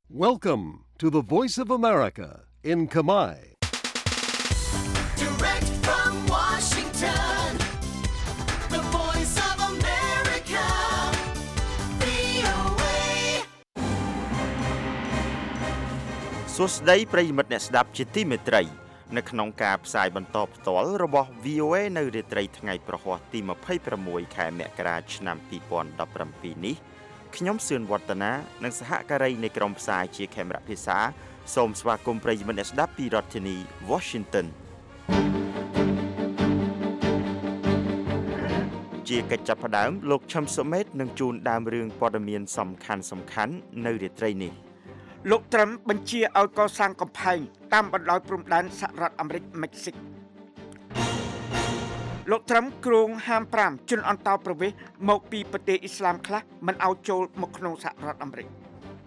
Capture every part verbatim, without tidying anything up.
Welcome to the Voice of America in Kamai. Direct from Washington, the Voice of America, វី អូ เอសួស្តីប្រិយមិត្តអ្នកស្ដាប់ជាទីមេត្រីនៅក្នុងការផ្សាយបន្តផ្ទាល់របស់ វី អូ เอ នៅរាត្រីថ្ងៃប្រហ័សទីម្ភៃប្រាំមួយខែមករាឆ្នាំពីរពាន់ដប់ប្រាំពីរនេះខ្ញុំសឿនវឌ្ឍនានិងសហការីនៃក្រុមផ្សាយជាខេមរៈភាសាសូមស្វាគមន៍ប្រិយមិត្តអ្នកស្ដាប់ពីរដ្ឋធានី Washington ជាកិច្ចចាប់ផ្ដើមលោកឈឹមសុមេតនឹងជួនដើមរឿងព័ត៌មានសំខាន់សំខាន់នៅរាត្រីនេះលោកត្រឹមបញ្ជាឲ្យកសាងកំផែងតាមបណ្ដោយព្រំដែនសហរដ្ឋអាមេរិកមិចស៊ិកលោកត្រឹមគ្រងហាមប្រាមជនអន្តោប្រវេសន៍មកពីប្រទេសអ៊ីស្លាមខ្លះមិនឲ្យចូលមកក្នុងសហរដ្ឋអាមេរិក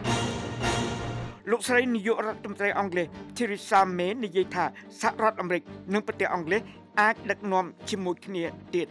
លោកស្រីនាយករដ្ឋមន្ត្រីអង់គ្លេស Theresa May និយាយថាសហរដ្ឋអាមេរិកនិងប្រទេសអង់គ្លេសអាចដឹកនាំជាមួយគ្នាទៀត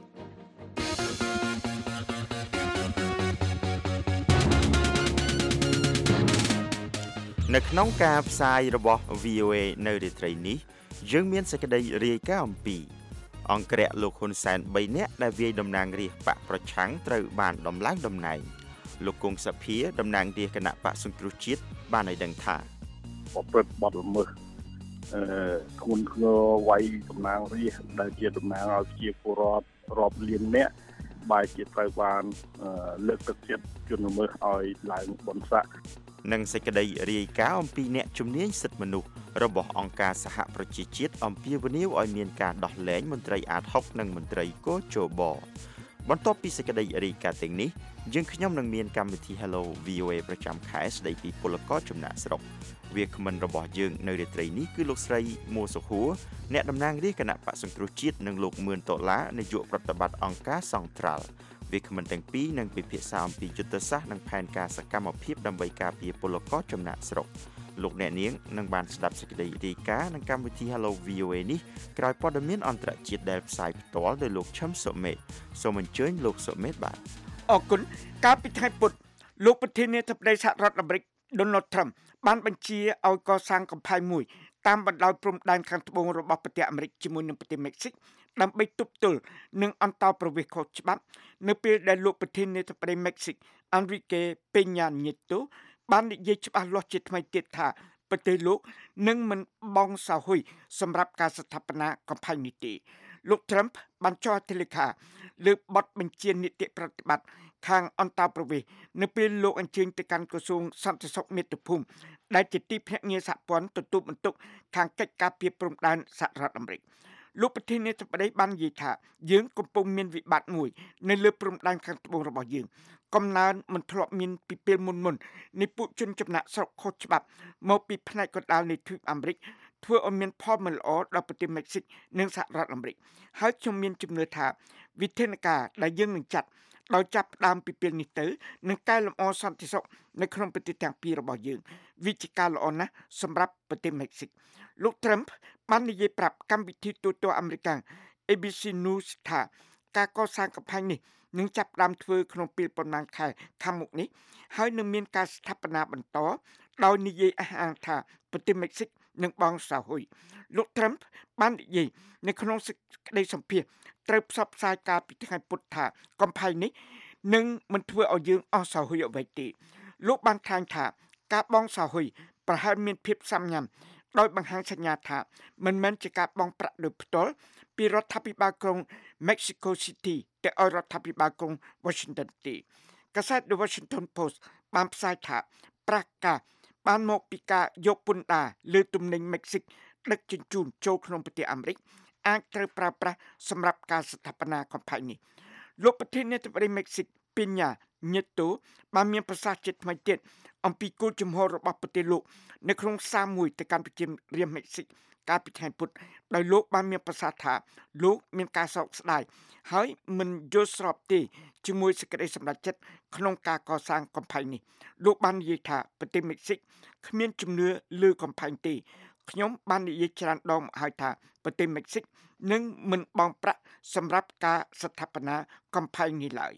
នៅក្នុងការផ្សាយរបស់ វី អូ เอ នៅរាត្រីនេះយើងមានសេចក្តីរាយការណ៍អំពីអង្គរៈលោកហ៊ុនសែនបីនាក់ដែលវាយតំណាងរាស្ត្របកប្រឆាំងត្រូវបានដំឡើងតំណែងលោកគង់សភាតំណាងរាស្ត្រគណៈបកសង្គ្រោះជាតិបានឲ្យដឹងថាប្រព្រឹត្តបទល្មើសអឺធ្ងន់ធ្ងរវាយតំណាងរាស្ត្រដែលជាតំណាងឲ្យប្រជាពលរដ្ឋរាប់លាននាក់បែរជាត្រូវបានលើកទឹកចិត្តជនល្មើសឲ្យឡើងបនស័កនិងសេចក្តីរាយការណ៍អំពីអ្នកជំនាញសិទ្ធិមនុស្សរបស់អង្គការសហប្រជាជាតិអំពាវនាវឲ្យមានការដោះលែងមន្ត្រីអាតហុកនិងមន្ត្រីកោជបបន្ទាប់ពីសេចក្តីរាយការណ៍ទាំងនេះយើងខ្ញុំនឹងមានកម្មវិធី Hello វី អូ เอ ប្រចាំខែស្តីពីពលករចំណាក់ស្រុកវាគ្មិនរបស់យើងនៅរាត្រីនេះគឺលោកស្រីមួសុខួរអ្នកតំណាងរាស្ត្រគណៈបកសង្គ្រោះជាតិនិងលោកមឿនដុល្លារនាយកប្រតិបត្តិអង្គការសង្ត្រាល់វាគ្មិនទាំងពីរនឹងពិភាក្សាអំពីយុទ្ធសាស្ត្រនិងផែនការសកម្មភាពដើម្បីការពារពលករចំណាក់ស្រុកលោកអ្នកនាងនឹងបានស្ដាប់សេចក្តីរាយការណ៍នឹងកម្មវិធី Hello វី អូ เอ នេះក្រោយព័ត៌មានអន្តរជាតិដែលផ្សាយផ្ទាល់ដោយលោកឈឹមសុមេតសូមអញ្ជើញលោកសុមេតបាទអរគុណកាលពីថ្ងៃពុធលោកប្រធានាធិបតីសហរដ្ឋអាមេរិក Donald Trump បានបញ្ជាឲ្យកសាងកំផែងមួយតាមបណ្ដោយព្រំដែនខាងត្បូងរបស់ប្រទេសអាមេរិកជាមួយនឹងប្រទេសមិចស៊ិកដើម្បីទប់ទល់នឹងអន្តោប្រវេសន៍ខុសច្បាប់នៅពេលដែលលោកប្រធានាធិបតីមិចស៊ិក Enrique Peña Nieto បាននិយាយច្បាស់លាស់ជាថ្មីទៀតថាប្រទេសលោកនឹងមិនបង់សាហ៊ុយសម្រាប់ការស្ថាបនាកំផែងនេះទេលោក Trump បានចុះហត្ថលេខាលើបទបញ្ជានីតិប្រតិបត្តិខាងអន្តោប្រវេសន៍នៅពេលលោកអញ្ជើញទៅកាន់ក្រសួងសន្តិសុខមាតុភូមិដែលជាទីភ្នាក់ងារសហព័ន្ធទទួលបន្ទុកខាងកិច្ចការពារព្រំដែនសហរដ្ឋអាមេរិកលោកប្រធានាធិបតីបាននិយាយថាយើងកំពុងមានវិបត្តិមួយនៅលើព្រំដែនខាងត្បូងរបស់យើងកំណើនមិនធ្លាប់មានពីពេលមុនមុននៃពួកជនចំណាក់ស្រុកខុសច្បាប់មកពីផ្នែកកណ្ដាលនៃទ្វីបអាមេរិកធ្វើឲ្យមានផលមិនល្អដល់ប្រទេសមិចស៊ិកនិងសហរដ្ឋអាមេរិកហើយខ្ញុំមានជំនឿថាវិធានការដែលយើងនឹងចាត់ដោយចាប់ផ្ដើមពីពេលនេះទៅនឹងកែលម្អសន្តិសុខនៅក្នុងប្រទេសទាំងពីររបស់យើងវាជាការល្អណាស់សម្រាប់ប្រទេសមិចស៊ិកលោក Trump បាននិយាយប្រាប់កម្មវិធីទូទៅអាមេរិក เอ บี ซี News ថាការកសាងកំផែងនេះនឹងចាប់ផ្ដើមធ្វើក្នុងពេលប៉ុន្មានខែខាងមុខនេះហើយនឹងមានការស្ថាបនាបន្តដោយនិយាយអះអាងថាប្រទេសមិចស៊ិកនឹងបង់សាហ៊ុយលោក Trump បាននិយាយនៅក្នុងសេចក្តីសម្ភាសន៍ត្រូវផ្សព្វផ្សាយការពីថ្ងៃពុធថាកំផែងនេះនឹងមិនធ្វើឲ្យយើងអស់សាហ៊ុយអ្វីទេលោកបានថ្លែងថាការបង់សាហ៊ុយប្រហែលមានភាពសាមញ្ញដោយបង្ហាញសញ្ញាថាមិនមែនជាការបង់ប្រាក់ដោយផ្ទាល់ពីរដ្ឋាភិបាលក្រុង Mexico City ទៅឲ្យរដ្ឋាភិបាលក្រុង Washington ទេកាសែត The Washington Post បានផ្សាយថាប្រាក់កាបានមកពីការយកពន្ធដារលើទំនិញមិចស៊ិកដឹកជញ្ជូនចូលក្នុងប្រទេសអាមេរិកអាចត្រូវប្រើប្រាស់សម្រាប់ការស្ថាបនាកំផែងនេះលោកប្រធានាធិបតីមិចស៊ិក Peña Nieto បានមានប្រសាសន៍ជាថ្មីទៀតអំពីគោលជំហររបស់ប្រទេសលោកនៅក្នុងសារមួយទៅកាន់ប្រជារាស្ត្រមិចស៊ិកកាលពីថ្ងៃពុធដោយលោកបានមានប្រសាសន៍ថាលោកមានការសោកស្ដាយហើយមិនយល់ស្របទេជាមួយសេចក្តីសម្រេចចិត្តក្នុងការកសាងកំផែងនេះលោកបាននិយាយថាប្រទេសមិចស៊ិកគ្មានជំនឿលើកំផែងទេខ្ញុំបាននិយាយច្រើនដងហើយថាប្រទេសមិចស៊ិកនឹងមិនបង់ប្រាក់សម្រាប់ការស្ថាបនាកំផែងនេះឡើយ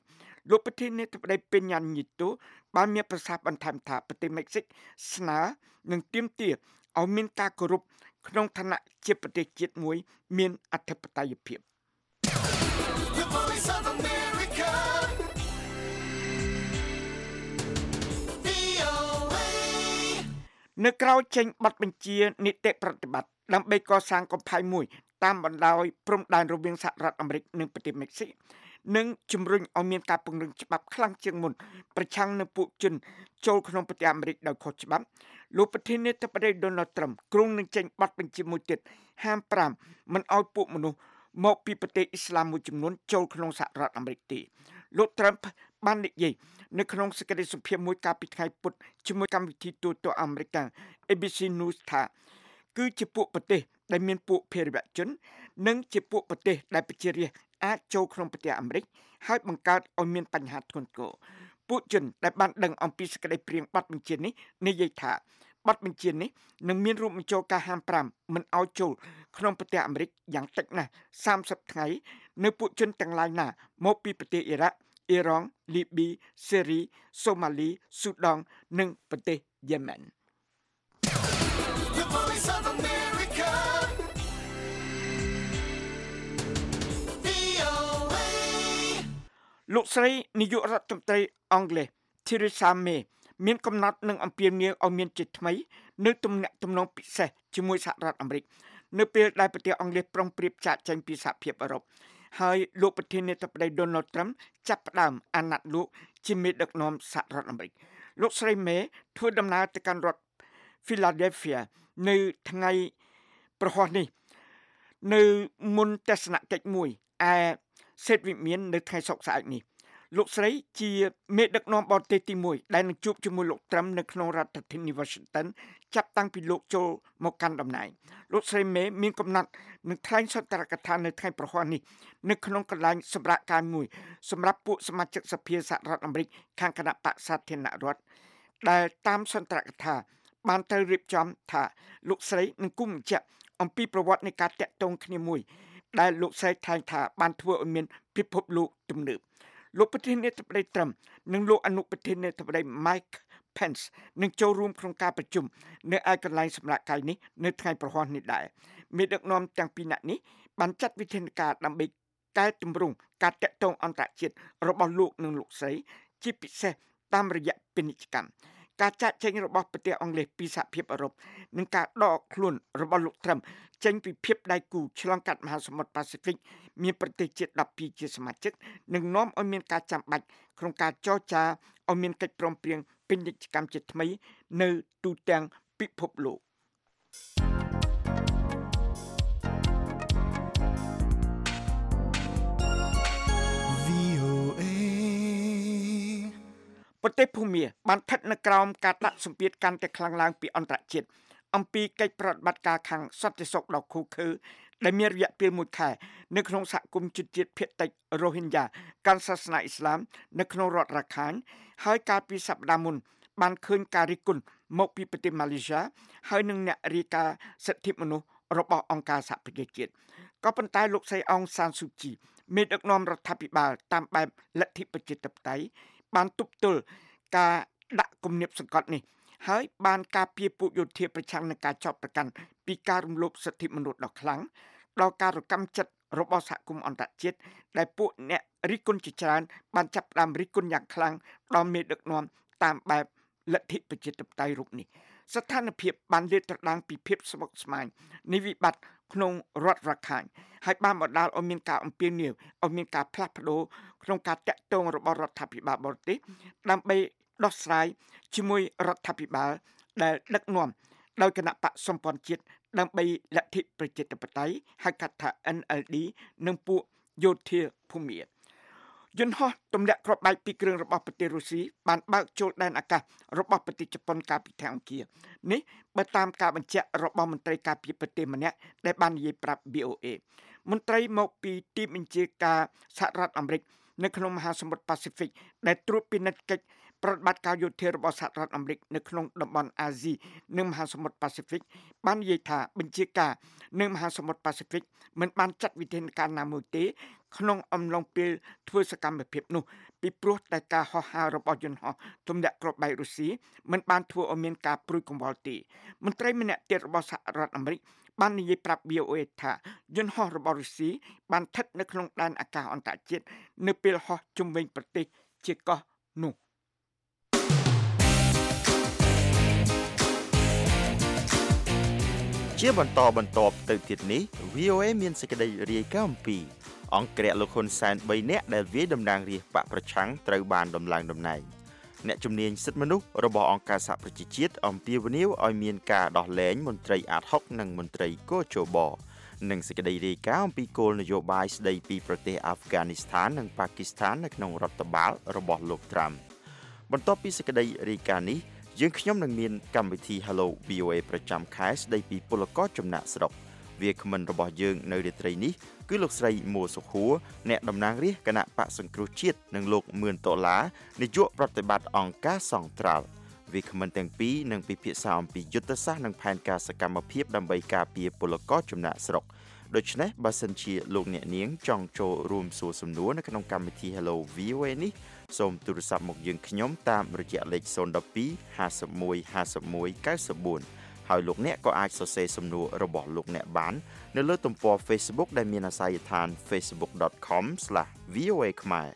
លោកប្រធានាធិបតីពេញ៉ាញ៉ីតូបានមានប្រសាសន៍បន្ថែមថាប្រទេសមិចស៊ិកស្នើនិងទាមទារឲ្យមានការគោរពក្នុងឋានៈជាប្រទេសជាតិមួយមានអធិបតេយ្យភាព The voice of America. វី អូ เอនៅក្រៅចេញប័ណ្ណបញ្ជានីតិប្រតិបត្តិដើម្បីកសាងកំផែងមួយតាមបណ្ដោយព្រំដែនរវាងសហរដ្ឋអាមេរិកនិងប្រទេសមិចស៊ិកនិងជំរុញឲ្យមានការពង្រឹងច្បាប់ខ្លាំងជាងមុនប្រឆាំងនឹងពួកជនចូលក្នុងប្រទេសអាមេរិកដោយខុសច្បាប់លោកប្រធានាធិបតី Donald Trump គ្រោងនឹងចេញប័ណ្ណបញ្ជាមួយទៀតហាមប្រាមមិនឲ្យពួកមនុស្សមកពីប្រទេសអ៊ីស្លាមមួយចំនួនចូលក្នុងសហរដ្ឋអាមេរិកទេលោក Trump បាននិយាយនៅក្នុងសេចក្តីសម្ភាសន៍មួយកាលពីថ្ងៃពុធជាមួយកម្មវិធីទូរទស្សន៍អាមេរិក A B C News ថាគឺជាពួកប្រទេសដែលមានពួកភេរវជននិងជាពួកប្រទេសដែលប្រជារាស្ត្រអាចចូលក្នុងប្រទេសអាមេរិកហើយបង្កើតឲ្យមានបញ្ហាធ្ងន់ធ្ងរពួកជនដែលបានដឹងអំពីសេចក្តីព្រាងប័ណ្ណបញ្ជានេះនិយាយថាប័ណ្ណបញ្ជានេះនឹងមានរួមបញ្ចូលការហាមប្រាមមិនឲ្យចូលក្នុងប្រទេសអាមេរិកយ៉ាងតិចណាស់សាមសិបថ្ងៃនៅពួកជនទាំងឡាយណាមកពីប្រទេសអ៊ីរ៉ាក់អ៊ីរ៉ង់លីប៊ីសេរីសូម៉ាលីស៊ូដង់និងប្រទេសយេម៉ែន The voice of America. វី អូ เอលោកស្រីនាយករដ្ឋមន្ត្រីអង់គ្លេស Theresa May មានកំណត់នឹងអំពាវនាវឲ្យមានជាថ្មីនៅទំនាក់ទំនងពិសេសជាមួយសហរដ្ឋអាមេរិកនៅពេលដែលប្រទេសអង់គ្លេសប្រុងប្រៀបចាកចេញពីសហភាពអឺរ៉ុបហើយលោកប្រធានាធិបតី Donald Trump ចាប់ផ្ដើមអាណត្តិលោកជាមេដឹកនាំសហរដ្ឋអាមេរិកលោកស្រី May ធ្វើដំណើរទៅកាន់រដ្ឋ Philadelphia នៅថ្ងៃប្រហ័សនេះនៅមុនទស្សនកិច្ចមួយឯសេតវិមាននៅថ្ងៃសុក្រស្អែកនេះលោកស្រីជាមេដឹកនាំបរទេសទីមួយដែលនឹងជួបជាមួយលោកត្រាំនៅក្នុងរដ្ឋធានី Washington ចាប់តាំងពីលោកចូលមកកាន់តំណែងលោកស្រី May មានកំណត់នឹងថ្លែងសុន្ទរកថានៅថ្ងៃប្រហ័សនេះនៅក្នុងកន្លែងសម្រាប់ការមួយសម្រាប់ពួកសមាជិកសភាសហរដ្ឋអាមេរិកខាងគណៈបក្សសាធារណរដ្ឋដែលតាមសុន្ទរកថាបានត្រូវរៀបចំថាលោកស្រីនឹងគុំបញ្ជាក់អំពីប្រវត្តិនៃការតាក់ទងគ្នាមួយដែលលោកស្រីថ្លែងថាបានធ្វើឲ្យមានពិភពលោកទំនើបលោកប្រធានាធិបតី Trump និងលោកអនុប្រធានាធិបតី Mike Pence នឹងចូលរួមក្នុងការប្រជុំនៅឯកន្លែងសម្រាប់កាយនេះនៅថ្ងៃប្រហ័សនេះដែរមេដឹកនាំទាំងពីរនាក់នេះបានចាត់វិធានការដើម្បីកែតម្រង់ការតាក់ទងអន្តរជាតិរបស់លោកនិងលោកស្រីជាពិសេសតាមរយៈពាណិជ្ជកម្មការចាក់ចេញរបស់ប្រទេសអង់គ្លេសពីសហភាពអឺរ៉ុបនិងការដកខ្លួនរបស់លោកត្រាំចេញពីភាពដៃគូឆ្លងកាត់មហាសមុទ្រប៉ាស៊ីហ្វិកមានប្រទេសជាតិដប់ពីរជាសមាជិកនឹងនាំឲ្យមានការចាំបាច់ក្នុងការចរចាឲ្យមានកិច្ចព្រមព្រៀងពាណិជ្ជកម្មជាថ្មីនៅទូទាំងពិភពលោកប្រទេសភូមាបានស្ថិតនៅក្រោមការដាក់សម្ពាធកាន់តែខ្លាំងឡើងពីអន្តរជាតិអំពីកិច្ចប្រតិបត្តិការខាងសន្តិសុខដ៏ឃោរឃៅដែលមានរយៈពេលមួយខែនៅក្នុងសហគមន៍ជនជាតិភាគតិចរ៉ូហិញយ៉ាកាន់សាសនាអ៊ីស្លាមនៅក្នុងរដ្ឋរ៉ាខានហើយកាលពីសប្តាហ៍មុនបានឃើញការរិះគន់មកពីប្រទេសម៉ាឡេស៊ីហើយនឹងអ្នករាយការណ៍សិទ្ធិមនុស្សរបស់អង្គការសហប្រជាជាតិក៏ប៉ុន្តែលោកស្រីអងសានស៊ូជីមេដឹកនាំរដ្ឋាភិបាលតាមបែបលទ្ធិប្រជាធិបតេយ្យបានទប់ទល់ការដាក់គំនាបសង្កត់នេះហើយបានការពារពួកយោធាប្រឆាំងនឹងការចាប់ប្រកាន់ពីការរំលោភសិទ្ធិមនុស្សដ៏ខ្លាំងដល់ការរកម្មចិត្តរបស់សហគមន៍អន្តរជាតិដែលពួកអ្នករិះគន់ជាច្រើនបានចាប់ផ្ដើមរិះគន់យ៉ាងខ្លាំងដល់មេដឹកនាំតាមបែបលទ្ធិប្រជាធិបតេយ្យរូបនេះស្ថានភាពបានលាតត្រដាងពីភាពស្មុគស្មាញនៃវិបត្តិក្នុងរដ្ឋរ៉ាខានហើយបានបណ្ដាលឲ្យមានការអំពាវនាវឲ្យមានការផ្លាស់ប្ដូរក្នុងការតាក់ទងរបស់រដ្ឋាភិបាលបរទេសដើម្បីដោះស្រាយជាមួយរដ្ឋាភិបាលដែលដឹកនាំដោយគណៈបកសម្ព័ន្ធជាតិដើម្បីលទ្ធិប្រជាធិបតេយ្យហៅកាត់ថា N L D និងពួកយោធាភូមាយន្តហោះទម្លាក់គ្រាប់បែកពីគ្រឿងរបស់ប្រទេសរុស្ស៊ីបានបើកចូលដែនអាកាសរបស់ប្រទេសជប៉ុនកាលពីថ្ងៃអង្គារនេះបើតាមការបញ្ជាក់របស់មន្ត្រីការពារប្រទេសម្នាក់ដែលបាននិយាយប្រាប់ V O A មន្ត្រីមកពីទីបញ្ជាការសហរដ្ឋអាមេរិកនៅក្នុងមហាសមុទ្រប៉ាស៊ីហ្វិកដែលត្រួតពិនិត្យកិច្ចប្រតិបត្តិការយោធារបស់សហរដ្ឋអាមេរិកនៅក្នុងតំបន់អាស៊ីនិងមហាសមុទ្រប៉ាស៊ីហ្វិកបាននិយាយថាបញ្ជាការនៅមហាសមុទ្រប៉ាស៊ីហ្វិកមិនបានចាត់វិធានការណាមួយទេក្នុងអំឡុងពេលធ្វើសកម្មភាពនោះពីព្រោះតែការហោះហើររបស់យន្តហោះទម្លាក់គ្រាប់បែករុស្ស៊ីមិនបានធ្វើឲ្យមានការព្រួយកង្វល់ទេមន្ត្រីម្នាក់ទៀតរបស់សហរដ្ឋអាមេរិកបាននិយាយប្រាប់ V O A ថាយន្តហោះរបស់រុស្ស៊ីបានស្ថិតនៅក្នុងដែនអាកាសអន្តរជាតិនៅពេលហោះជុំវិញប្រទេសជាកោះនោះជាបន្តបន្ទាប់ទៅទៀតនេះ V O A មានសេចក្តីរាយការណ៍អំពីអង្គរៈលោកហ៊ុនសែនបីនាក់ដែលវាយតំណាងរាស្ត្របកប្រឆាំងត្រូវបានដំឡើងតំណែងអ្នកជំនាញសិទ្ធិមនុស្សរបស់អង្គការសហប្រជាជាតិអំពាវនាវឲ្យមានការដោះលែងមន្ត្រីអាតហុកនិងមន្ត្រីកោជបនិងសេចក្តីរាយការណ៍អំពីគោលនយោបាយស្តីពីប្រទេសអាហ្វហ្គានីស្ថាននិងប៉ាគីស្ថាននៅក្នុងរដ្ឋបាលរបស់លោកត្រាំបន្ទាប់ពីសេចក្តីរាយការណ៍នេះយើងខ្ញុំនឹងមានកម្មវិធី Hello V O A ប្រចាំខែស្តីពីពលករចំណាក់ស្រុកវាគ្មិនរបស់យើងនៅរាត្រីនេះគឺលោកស្រីមួសុខួរអ្នកតំណាងរាស្ត្រគណៈបកសង្គ្រោះជាតិនិងលោកមឿនដុល្លារនាយកប្រតិបត្តិអង្គការសង្ត្រាល់វាគ្មិនទាំងពីរនឹងពិភាក្សាអំពីយុទ្ធសាស្ត្រនិងផែនការសកម្មភាពដើម្បីការពារពលករចំណាក់ស្រុកដូច្នេះបើសិនជាលោកអ្នកនាងចង់ចូលរួមសួរសំណួរនៅក្នុងកម្មវិធី Hello V O A នេះសូមទូរស័ព្ទមកយើងខ្ញុំតាមរយៈលេខศูนย์ หนึ่ง สอง ห้า หนึ่ง ห้า หนึ่ง เก้า สี่ ហើយលោកអ្នកក៏អាចសរសេរសំណួររបស់លោកអ្នកបាននៅលើទំព័រ Facebook ដែលមានអាសយដ្ឋាន facebook dot com slash v o a khmer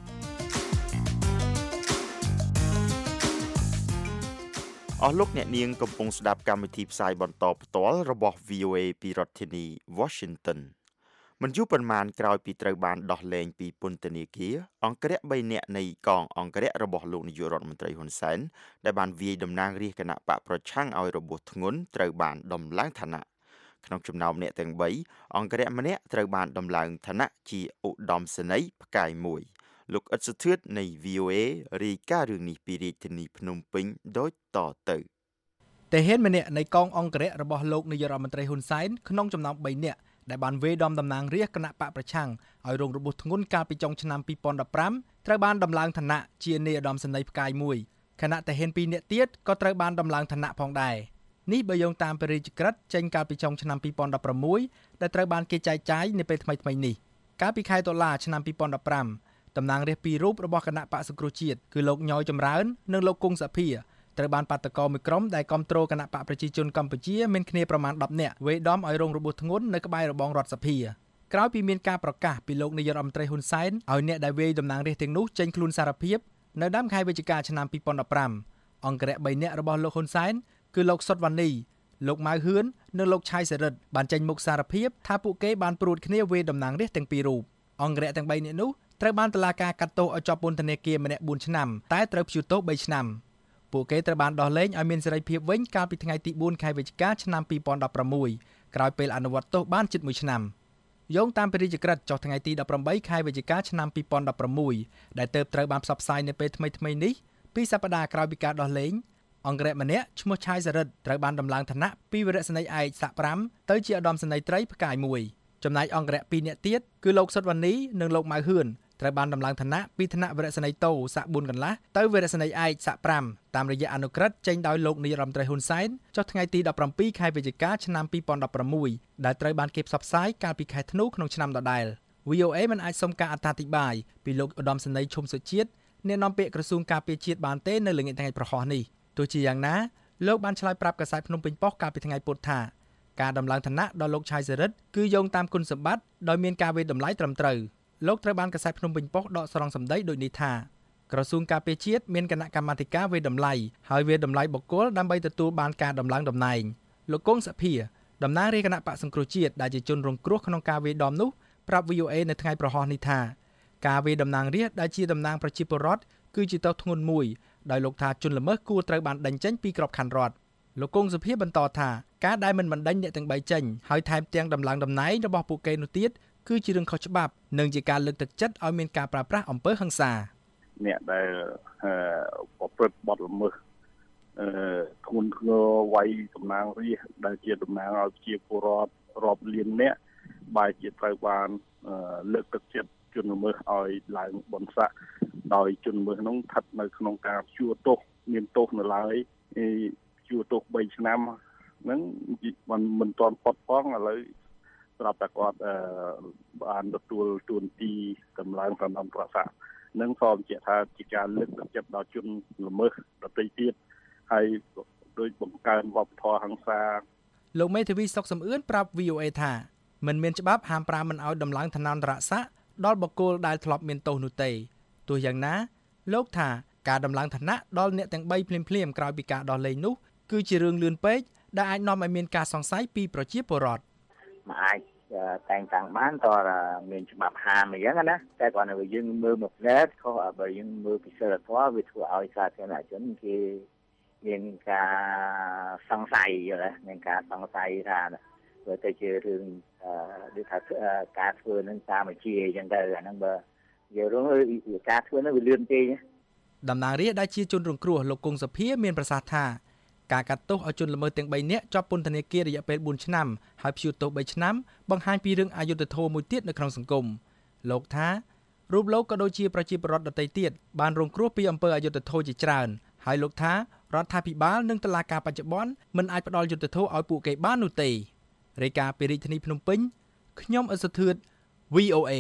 អស់លោកអ្នកនាងកំពុងស្ដាប់កម្មវិធីផ្សាយបន្តផ្ទាល់របស់ V O A ពីរដ្ឋធានី Washington មិនយូរប៉ុន្មានក្រោយពីត្រូវបានដោះលែងពីពន្ធនាគារអង្គរៈបីនាក់នៃកងអង្គរៈរបស់លោកនាយករដ្ឋមន្ត្រីហ៊ុនសែនដែលបានវាយតំណាងរាស្ត្រគណៈបកប្រឆាំងឲ្យរបួសធ្ងន់ត្រូវបានដំឡើងឋានៈក្នុងចំណោមអ្នកទាំងបីអង្គរៈម្នាក់ត្រូវបានដំឡើងឋានៈជាឧត្តមសេនីយ៍ផ្កាយមួយលោកអ៊ិតសុធឿននៃ V O A រាយការណ៍រឿងនេះពីរាជធានីភ្នំពេញដូចតទៅតែហ៊ានម្នាក់នៃកងអង្គរៈរបស់លោកនាយករដ្ឋមន្ត្រីហ៊ុនសែនក្នុងចំណោមបីនាក់ដែលបានវេដំតំណាងរាស្ត្រគណៈបកប្រឆាំងឲ្យរងរបួសធ្ងន់កាលពីចុងឆ្នាំពីរពាន់ដប់ប្រាំត្រូវបានដំឡើងឋានៈជានាយឧត្តមសេនីយ៍ផ្កាយមួយខណៈតែហ៊ានពីរនាក់ទៀតក៏ត្រូវបានដំឡើងឋានៈផងដែរនេះបើយោងតាមព្រះរាជក្រឹត្យចេញកាលពីចុងឆ្នាំពីរពាន់ដប់ប្រាំមួយដែលត្រូវបានគេចែកចាយនៅពេលថ្មីៗនេះកាលពីខែតុលាឆ្នាំពីរពាន់ដប់ប្រាំតំណាងរាស្ត្រពីររូបរបស់គណៈបកសង្គ្រោះជាតិគឺលោកញយចម្រើននិងលោកគង់សុភាត្រូវបានបាតកោមួយក្រុមដែលគ្រប់គ្រងគណៈបកប្រជាជនកម្ពុជាមានគ្នាប្រមាណដប់នាក់វេដំឲ្យរងរបួសធ្ងន់នៅក្បែររបងរដ្ឋសភាក្រោយពីមានការប្រកាសពីលោកនាយករដ្ឋមន្ត្រីហ៊ុនសែនឲ្យអ្នកដែលវេតំណាងរាស្ត្រទាំងនោះចេញខ្លួនសារភាពនៅដើមខែវិច្ឆិកាឆ្នាំពីរពាន់ដប់ប្រាំអង្គរៈបីនាក់របស់លោកហ៊ុនសែនគឺលោកសុតវណ្ណីលោកម៉ៅហឿននិងលោកឆៃសេរិតបានចេញមុខសារភាពថាពួកគេបានព្រួតគ្នាវេតំណាងរាស្ត្រទាំងពីររូបអង្គរៈទាំងបីនាក់នោះត្រូវបានតុលាការកាត់ទោសឲ្យជាប់ពន្ធនាគារម្នាក់បួនឆ្នាំតែត្រូវព្យួរទោសបីឆ្នាំពួកគេត្រូវបានដោះលែងឲ្យមានសេរីភាពវិញកាលពីថ្ងៃទីបួនខែវិច្ឆិកាឆ្នាំពីរពាន់ដប់ប្រាំមួយក្រោយពេលអនុវត្តទោសបានជិតមួយឆ្នាំយោងតាមព្រះរាជក្រឹត្យចុះថ្ងៃទីដប់ប្រាំបីខែវិច្ឆិកាឆ្នាំពីរពាន់ដប់ប្រាំមួយដែលទើបត្រូវបានផ្សព្វផ្សាយនៅពេលថ្មីៗនេះពីសប្តាហ៍ក្រោយពីការដោះលែងអង្គរៈម្នាក់ឈ្មោះឆៃសេរិតត្រូវបានដំឡើងឋានៈពីវរសេនីយ៍ឯកសាក់ប្រាំទៅជាឧត្តមសេនីយ៍ត្រីផ្កាយមួយចំណែកអង្គរៈពីរនាក់ទៀតគឺលោកសុតវណ្ណីនិងលោកម៉ៅហឿនត្រូវបានដំឡើងឋានៈពីឋានៈវរសេនីយ៍តូសាក់បួនកន្លះទៅវរសេនីយ៍ឯកសាក់ប្រាំតាមរយៈអនុក្រឹត្យចេញដោយលោកនាយរដ្ឋមន្ត្រីហ៊ុនសែនចុះថ្ងៃទីដប់ប្រាំពីរខែវិច្ឆិកាឆ្នាំពីរពាន់ដប់ប្រាំមួយដែលត្រូវបានគេផ្សព្វផ្សាយកាលពីខែធ្នូក្នុងឆ្នាំដដែល V O A មិនអាចសុំការអត្ថាធិប្បាយពីលោកឧត្តមសេនីយ៍ឈុំសុជាតិអ្នកនាំពាក្យក្រសួងការពារជាតិបានទេនៅល្ងាចថ្ងៃប្រហោះនេះទោះជាយ៉ាងណាលោកបានឆ្លើយប្រាប់កាសែតភ្នំពេញប៉ុស្តិ៍កាលពីថ្ងៃពុធថាការដំឡើងឋានៈដល់លោកឆៃសេរិតគឺយោងតាមគុណសម្បត្តិដោយមានការវិតម្លៃត្រឹមត្រូវលោកត្រូវបានកាសែតភ្នំពេញប៉ុស្តិ៍ដកស្រង់សម្ដីដូចនេះថាក្រសួងការពារជាតិមានគណៈកម្មាធិការវិតម្លៃហើយវិតម្លៃបុគ្គលដើម្បីទទួលបានការដំឡើងតំណែងលោកគង់សុភាតំណាងរាជគណៈបកសង្គ្រោះជាតិដែលជាជនរងគ្រោះក្នុងការវាយដំនោះប្រាប់ V O A នៅថ្ងៃប្រហោះនេះថាការវាយតំណាងរាស្ត្រដែលជាតំណាងប្រជាពលរដ្ឋគឺជាទោសធ្ងន់មួយដោយលោកថាជនល្មើសគួរត្រូវបានដេញចេញពីក្របខ័ណ្ឌរដ្ឋលោកគង់សុភាបន្តថាការដែលមិនបណ្ដេញអ្នកទាំងបីចេញហើយថែមទាំងដំឡើងតំណែងរបស់ពួកគេនោះទៀតគឺជារឿងខុសច្បាប់និងជាការលើកទឹកចិត្តឲ្យមានការប្រើប្រាស់អំពើហិង្សាអ្នកដែលប្រព្រឹត្តបទល្មើសអឺធ្ងន់ធ្ងរវាយតំណាងរាស្ត្រដែលជាតំណាងឲ្យប្រជាពលរដ្ឋរាប់លាននាក់បែរជាត្រូវបានលើកទឹកចិត្តជនល្មើសឲ្យឡើងបន្សាក់ដោយជនល្មើសនោះស្ថិតនៅក្នុងការព្យួរទោសមានទោសនៅឡើយព្យួរទោសបីឆ្នាំហ្នឹងមិនមិនទាន់ផុតផងឥឡូវស្រាប់តែគាត់បានទទួលទួនាទីតម្លើងសំណុំប្រសានឹងសូមបញ្ជាក់ថាជាការលើកទឹកចិត្តដល់ជនល្មើសដទៃទៀតហើយដោយបង្កើនវប្បធម៌ហិង្សាលោកមេធាវីសុកសំអឿនប្រាប់ វី អូ เอ ថាមិនមានច្បាប់ហាមប្រាមមិនឲ្យដំឡើងឋានន្តរស័ក្តិដល់បុគ្គលដែលធ្លាប់មានទោសនោះទេទោះយ៉ាងណាលោកថាការដំឡើងឋានៈដល់អ្នកទាំងបីភ្លាមៗក្រោយពីការដោះលែងនោះគឺជារឿងលឿនពេកដែលអាចនាំឲ្យមានការសង្ស័យពីប្រជាពលរដ្ឋមិនអាចតែងតាំងបានតើមានច្បាប់ហាមអីចឹងណាតែគាត់នៅយើងមើលមកផ្លែតខុសបើយើងមើលពីសិលធម៌វាធ្វើឲ្យសាធារណជនគេមានការសង្ស័យយល់មានការសង្ស័យថាវាទៅជារឿងដូចថាការធ្វើនឹងតាមវិជាអញ្ចឹងទៅអាហ្នឹងបើនិយាយរួមការធ្វើនឹងវាលឿនពេកតំណាងរាស្ត្រដែលជាជនរងគ្រោះលោកគង់សុភាមានប្រសាសន៍ថាការកាត់ទោសឲ្យជនល្មើសទាំងបីនាក់ជាប់ពន្ធនាគាររយៈពេលបួនឆ្នាំហើយព្យួរទោសបីឆ្នាំបង្ហាញពីរឿងអយុត្តិធម៌មួយទៀតនៅក្នុងសង្គមលោកថារូបលោកក៏ដូចជាប្រជាពលរដ្ឋដទៃទៀតបានរងគ្រោះពីអំពើអយុត្តិធម៌ជាច្រើនហើយលោកថារដ្ឋាភិបាលនិងតុលាការបច្ចុប្បន្នមិនអាចផ្ដល់យុត្តិធម៌ឲ្យពួកគេបាននោះទេរាយការណ៍ពីរាជធានីភ្នំពេញខ្ញុំអសុធឿន វី អូ เอ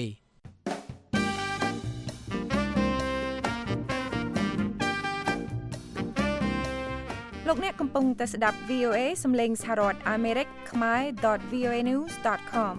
លោកអ្នកកំពុងតែស្ដាប់ វី អូ เอ សំឡេងសហរដ្ឋអាមេរិកខ្មែរ ដត វី អូ เอ news ដត com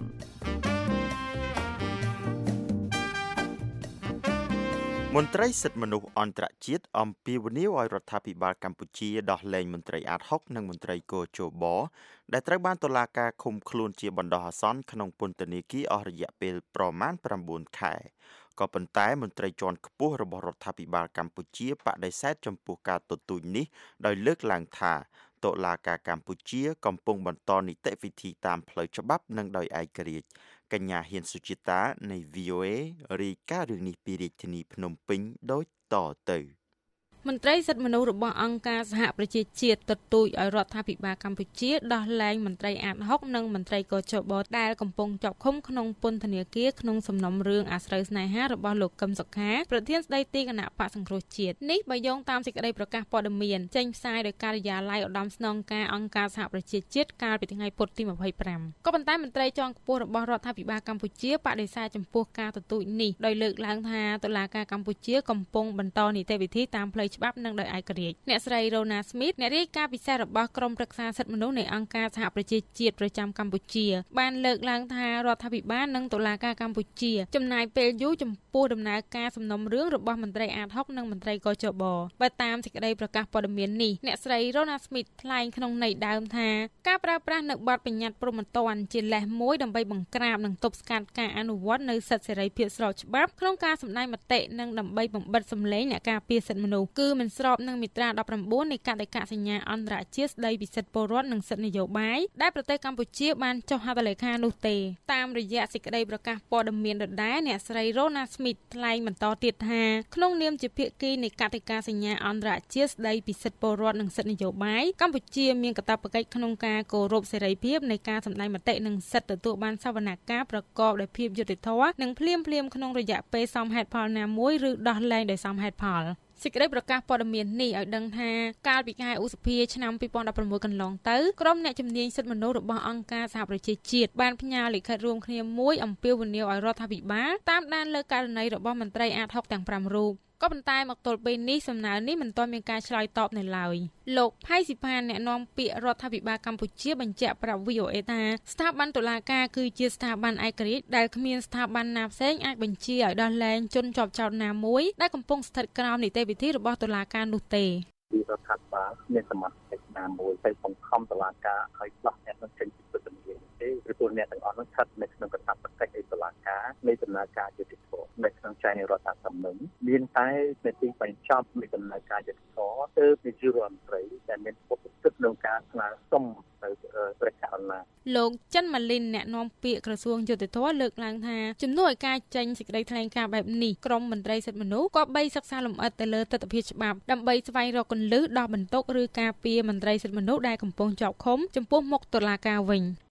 មន្ត្រីសិទ្ធិមនុស្សអន្តរជាតិអំពាវនាវឲ្យរដ្ឋាភិបាលកម្ពុជាដោះលែងមន្ត្រីអាតហុកនិងមន្ត្រីកោជបដែលត្រូវបានតុលាការឃុំខ្លួនជាបណ្ដោះអាសន្នក្នុងពន្ធនាគារអស់រយៈពេលប្រមាណ៩ខែក៏ប៉ុន្តែមន្ត្រីជាន់ខ្ពស់របស់រដ្ឋាភិបាលកម្ពុជាបដិសេធចំពោះការទទូចនេះដោយលើកឡើងថាតុលាការកម្ពុជាកំពុងបន្តនីតិវិធីតាមផ្លូវច្បាប់និងដោយឯករាជ្យកញ្ញាហ៊ានសុជាតានៃ វី អូ เอ រាយការណ៍រឿងនេះពីរាជធានីភ្នំពេញដូចតទៅមន្ត្រីសិទ្ធិមនុស្សរបស់អង្គការសហប្រជាជាតិទទូចឲ្យរដ្ឋាភិបាលកម្ពុជាដោះលែងមន្ត្រីអាតហុកនិងមន្ត្រីកោជបដែលកំពុងជាប់ឃុំក្នុងពន្ធនាគារក្នុងសំណុំរឿងអាស្រូវស្នេហារបស់លោកកឹមសុខាប្រធានស្ដីទីគណៈបក្សសង្គ្រោះជាតិនេះបើយោងតាមសេចក្តីប្រកាសព័ត៌មានចេញផ្សាយដោយការិយាល័យឧត្តមស្នងការអង្គការសហប្រជាជាតិកាលពីថ្ងៃពុធទីម្ភៃប្រាំក៏ប៉ុន្តែមន្ត្រីជាន់ខ្ពស់របស់រដ្ឋាភិបាលកម្ពុជាបដិសេធចំពោះការទទូចនេះដោយលើកឡើងថាតុលាការកម្ពុជាកំពុងបន្តនីតិវិធីតាមផ្លូវច្បាប់និងដោយឯករាជ្យអ្នកស្រី Rona Smith អ្នករាយការណ៍ពិសេសរបស់ក្រុមប្រឹក្សាសិទ្ធិមនុស្សនៃអង្គការសហប្រជាជាតិប្រចាំកម្ពុជាបានលើកឡើងថារដ្ឋាភិបាលនិងតុលាការកម្ពុជាចំណាយពេលយូរចំពោះដំណើរការសំណុំរឿងរបស់មន្ត្រីអាតហុកនិងមន្ត្រីកោជបបើតាមសេចក្តីប្រកាសព័ត៌មាននេះអ្នកស្រី Rona Smith ថ្លែងក្នុងន័យដើមថាការប្រើប្រាស់នៅបទបញ្ញត្តិព្រហ្មទណ្ឌជាលេសមួយដើម្បីបង្ក្រាបនិងទប់ស្កាត់ការអនុវត្តនៅសិទ្ធិសេរីភាពស្របច្បាប់ក្នុងការសម្ដែងមតិនិងដើម្បីបំបិទសម្លេងអ្នកការពារសិទ្ធិមនុស្សគឺមិនស្របនឹងមាត្រាដប់៩នៃកតិកាសញ្ញាអន្តរជាតិស្តីពីសិទ្ធិពលរដ្ឋនិងសិទ្ធិនយោបាយដែលប្រទេសកម្ពុជាបានចុះហត្ថលេខានោះទេតាមរយៈសេចក្តីប្រកាសព័ត៌មានដដែលអ្នកស្រី Rona Smith ថ្លែងបន្តទៀតថាក្នុងនាមជាភាគីនៃកតិកាសញ្ញាអន្តរជាតិស្តីពីសិទ្ធិពលរដ្ឋនិងសិទ្ធិនយោបាយកម្ពុជាមានកាតព្វកិច្ចក្នុងការគោរពសេរីភាពនៃការសម្ដែងមតិនិងសិទ្ធិទទួលបានសវនកម្មប្រកបដោយភាពយុត្តិធម៌និងភ្លាមៗក្នុងរយៈពេលសមហេតុផលណាមួយឬដោះលែងដោយសមហេតុផលសេចក្តីប្រកាសព័ត៌មាននេះឲ្យដឹងថាកាលពីខែឧសភាឆ្នាំពីរពាន់ដប់ប្រាំមួយកន្លងទៅក្រុមអ្នកជំនាញសិទ្ធិមនុស្សរបស់អង្គការសហប្រជាជាតិបានផ្ញើលិខិតរួមគ្នាមួយអំពាវនាវឲ្យរដ្ឋាភិបាលតាមដានលើករណីរបស់មន្ត្រីអាតហុកទាំងប្រាំរូបក៏ប៉ុន្តែមកទល់ពេលនេះសំណើនេះមិនទាន់មានការឆ្លើយតបនៅឡើយលោកផៃស៊ីផានអ្នកនាំពាក្យរដ្ឋាភិបាលកម្ពុជាបញ្ជាក់ប្រាប់ វី អូ เอ ថាស្ថាប័នតុលាការគឺជាស្ថាប័នឯករាជ្យដែលគ្មានស្ថាប័នណាផ្សេងអាចបញ្ជាឲ្យដោះលែងជនជាប់ចោទណាមួយដែលកំពុងស្ថិតក្រោមនីតិវិធីរបស់តុលាការនោះទេរដ្ឋាភិបាលមានសមត្ថកិច្ចណាមួយទៅបង្ខំតុលាការឲ្យដោះអ្នកនឹងចេញពីពន្ធនាគារទេព្រោះអ្នកទាំងអស់នោះស្ថិតនៅក្នុងកាតព្វកិច្ចនៃតុលាការនៃដំណើរការយុត្តិធម៌នៅក្នុងចែងរដ្ឋធម្មនុញ្ញមានតែនៅទីបញ្ចប់នៃដំណើរការយុត្តិធម៌ទើបនាយករដ្ឋមន្ត្រីដែលមានពុតទឹកក្នុងការស្នើសុំទៅព្រះករុណាលោកចិនម៉ាលីនអ្នកនាំពាក្យក្រសួងយុតិធម៌លើកឡើងថាជំនួសឲ្យការចេញសេចក្តីថ្លែងការណ៍បែបនេះក្រមមន្ត្រីសិទ្ធិមនុស្សក៏បីសិក្សាលម្អិតទៅលើទស្សនវិជ្ជាច្បាប់ដើម្បីស្វែងរកគន្លឹះដោះបន្ទុកឬការពារមន្ត្រីសិទ្ធិមនុស្សដែលកំពុងជាប់ឃុំចំពោះមុខតុលាការវិញ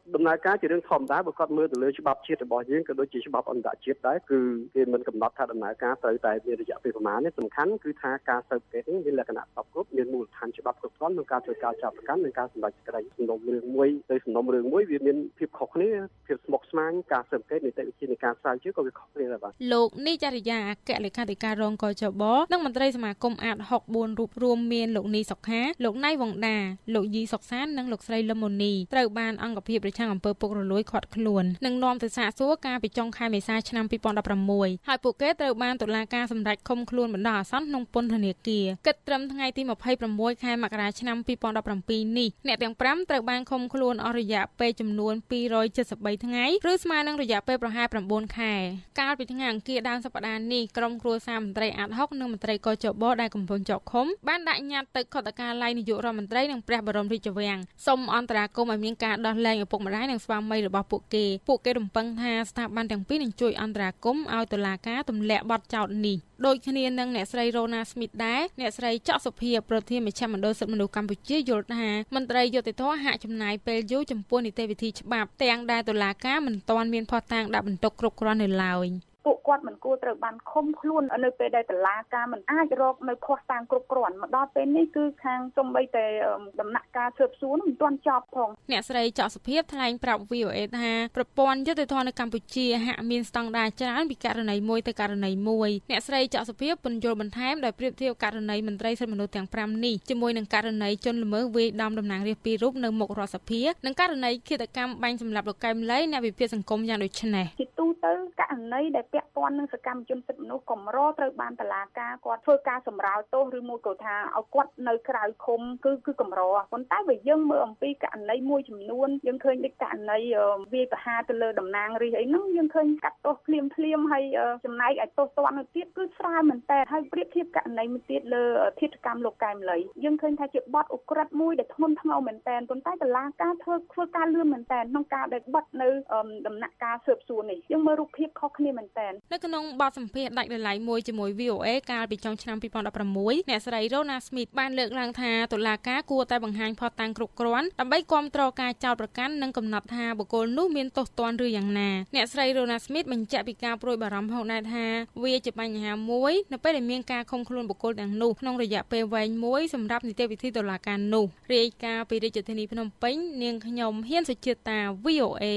ដំណើរការជារឿងធម្មតាបើគាត់មើលទៅលើច្បាប់ជាតិរបស់យើងក៏ដូចជាច្បាប់អន្តរជាតិដែរគឺគេមិនកំណត់ថាដំណើរការត្រូវតែមានរយៈពេលប្រមាណនេះសំខាន់គឺថាការស៊ើបអង្កេតនេះមានលក្ខណៈសពគ្រប់មានមូលដ្ឋានច្បាប់គ្រប់គ្រាន់ក្នុងការធ្វើការចាប់ប្រកាន់និងការសម្រេចសេចក្តីសំណុំរឿងមួយទៅសំណុំរឿងមួយវាមានភាពខុសគ្នាភាពស្មុគស្មាញការស៊ើបអង្កេតនីតិវិធីនៃការស្រាវជ្រាវក៏វាខុសគ្នាដែរបាទលោកនីចរិយាអគ្គលេខាធិការរងកជបនិងមន្ត្រីសមាគមអាតហុកបួនរូបរួមមានលោកនីសុខាលោកណៃវងដាលោកយីសុកសាននិងលោកស្រីលឹមម៉ូនីត្រូវបានអង្គភាពប្រឆាំងអំពើពុករលួយឃាត់ខ្លួននិងនាំទៅសាកសួរកាលពីចុងខែមេសាឆ្នាំពីរពាន់ដប់ប្រាំមួយហើយពួកគេត្រូវបានតុលាការសម្រេចឃុំខ្លួនបណ្ដោះអាសន្នក្នុងពន្ធនាគារគិតត្រឹមថ្ងៃទីម្ភៃប្រាំមួយខែមករាឆ្នាំពីរពាន់ដប់ប្រាំពីរនេះអ្នកទាំងប្រាំត្រូវបានឃុំខ្លួនអស់រយៈពេលចំនួនពីររយเจ็ดสิบបីថ្ងៃឬស្មើនឹងរយៈពេលប្រហែលប្រាំបួនខែកាលពីថ្ងៃអង្គារដើមសប្តាហ៍នេះក្រុមគ្រួសារមន្ត្រីអាតហុកនិងមន្ត្រីកជបដែលកំពុងជាប់ឃុំបានដាក់ញត្តិទៅខុទ្ទកាល័យនាយករដ្ឋមន្ត្រីនិងព្រះបរមរាជវាំងសូមអន្តរាគមន៍ឲ្យមានការដោះលែងឪពុកម្ដាយនិងស្វាមីរបស់ពួកគេពួកគេរំពឹងថាស្ថាប័នទាំងពីរនឹងជួយអន្តរាគមន៍ឲ្យតុលាការទម្លាក់បទចោទនេះដូចគ្នានឹងអ្នកស្រីរ៉ូណាស្មីតដែរអ្នកស្រីច័កសុភាប្រធានមជ្ឈមណ្ឌលសិទ្ធិមនុស្សកម្ពុជាយល់ថាមន្ត្រីយុតិធម៌ហាក់ចំណាយពេលយូរចំពោះនីតិវិធីច្បាប់ទាំងដែលតុលាការមិនទាន់មានភស្តុតាងដាក់បន្ទុកគ្រប់គ្រាន់នៅឡើយពួកគាត់មិនគួរត្រូវបានឃុំខ្លួននៅពេលដែលតុលាការមិនអាចរកនៅភស្តុតាងគ្រប់គ្រាន់មកដល់ពេលនេះគឺខាងសំបីតែដំណាក់កាលស៊ើបសួរមិនទាន់ចប់ផងអ្នកស្រីច័កសុភាថ្លែងប្រាប់ វី អូ អេ ថាប្រព័ន្ធយុត្តិធម៌នៅកម្ពុជាហាក់មានស្តង់ដារច្រើនពីករណីមួយទៅករណីមួយអ្នកស្រីច័កសុភាពន្យល់បន្ថែមដោយប្រៀបធៀបករណីមន្ត្រីសិទ្ធិមនុស្សទាំងប្រាំនេះជាមួយនឹងករណីជនល្មើសវាយដំតំណាងរាស្ត្រពីររូបនៅមុខរដ្ឋសភានិងករណីឃាតកម្មបាញ់សម្លាប់លោកកែមលីអ្នកវិភាគសង្គមយ៉ាងដូចនេះជាទូទៅករណីដែលពាក់ព័ន្ធនឹងសកម្មជនសិទ្ធិមនុស្សកម្រត្រូវបានតុលាការគាត់ធ្វើការសម្រាលទោសឬមួយក៏ថាឲ្យគាត់នៅក្រៅឃុំគឺគឺកម្រប៉ុន្តែបើយើងមើលអំពីករណីមួយចំនួនយើងឃើញដូចករណីវាយប្រហារទៅលើតំណាងរាស្ត្រអីហ្នឹងយើងឃើញកាត់ទោសភ្លាមភ្លាមហើយចំណែកឲ្យទោសទណ្ឌទៅទៀតគឺស្រាលមែនតើហើយប្រៀបធៀបករណីមួយទៀតលើធិដ្ឋកម្មលោកកែមលីយើងឃើញថាជាបទឧក្រិដ្ឋមួយដែលធ្ងន់ធ្ងរមែនតើប៉ុន្តែតុលាការធ្វើធ្វើការលឿនមែនតើក្នុងការដែលបិទនៅដំណាក់កាលស៊ើបសួរនេះយើងមើលរូបភាពខុសគ្នាមែនតើនៅក្នុងបទសម្ភាសន៍ដាច់ដោយឡែកមួយជាមួយ វី អូ អេ កាលពីចុងឆ្នាំពីរពាន់ដប់ប្រាំមួយអ្នកស្រីរ៉ូណាស្មីតបានលើកឡើងថាតុលាការគួរតែបង្ហាញភស្តុតាងគ្រប់គ្រាន់ដើម្បីគាំទ្រការចោទប្រកាន់និងកំណត់ថាបុគ្គលនោះមានទោសទណ្ឌឬយ៉ាងណាអ្នកស្រីរ៉ូណាស្មីតបញ្ជាក់ពីការព្រួយបារម្ភផងដែរថាវាជាបញ្ហាមួយនៅពេលដែលមានការឃុំខ្លួនបុគ្គលទាំងនោះក្នុងរយៈពេលវែងមួយសម្រាប់នីតិវិធីតុលាការនោះរាយការណ៍ពីរាជធានីភ្នំពេញនាងខ្ញុំហ៊ានសុជាតា វី អូ អេ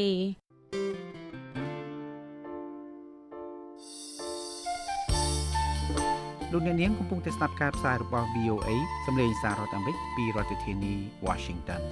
លោកអ្នកនាងកំពុងតែស្ដាប់ការផ្សាយរបស់ វី អូ អេ សម្លេងសាររដ្ឋអាមេរិកពីរដ្ឋធានី Washington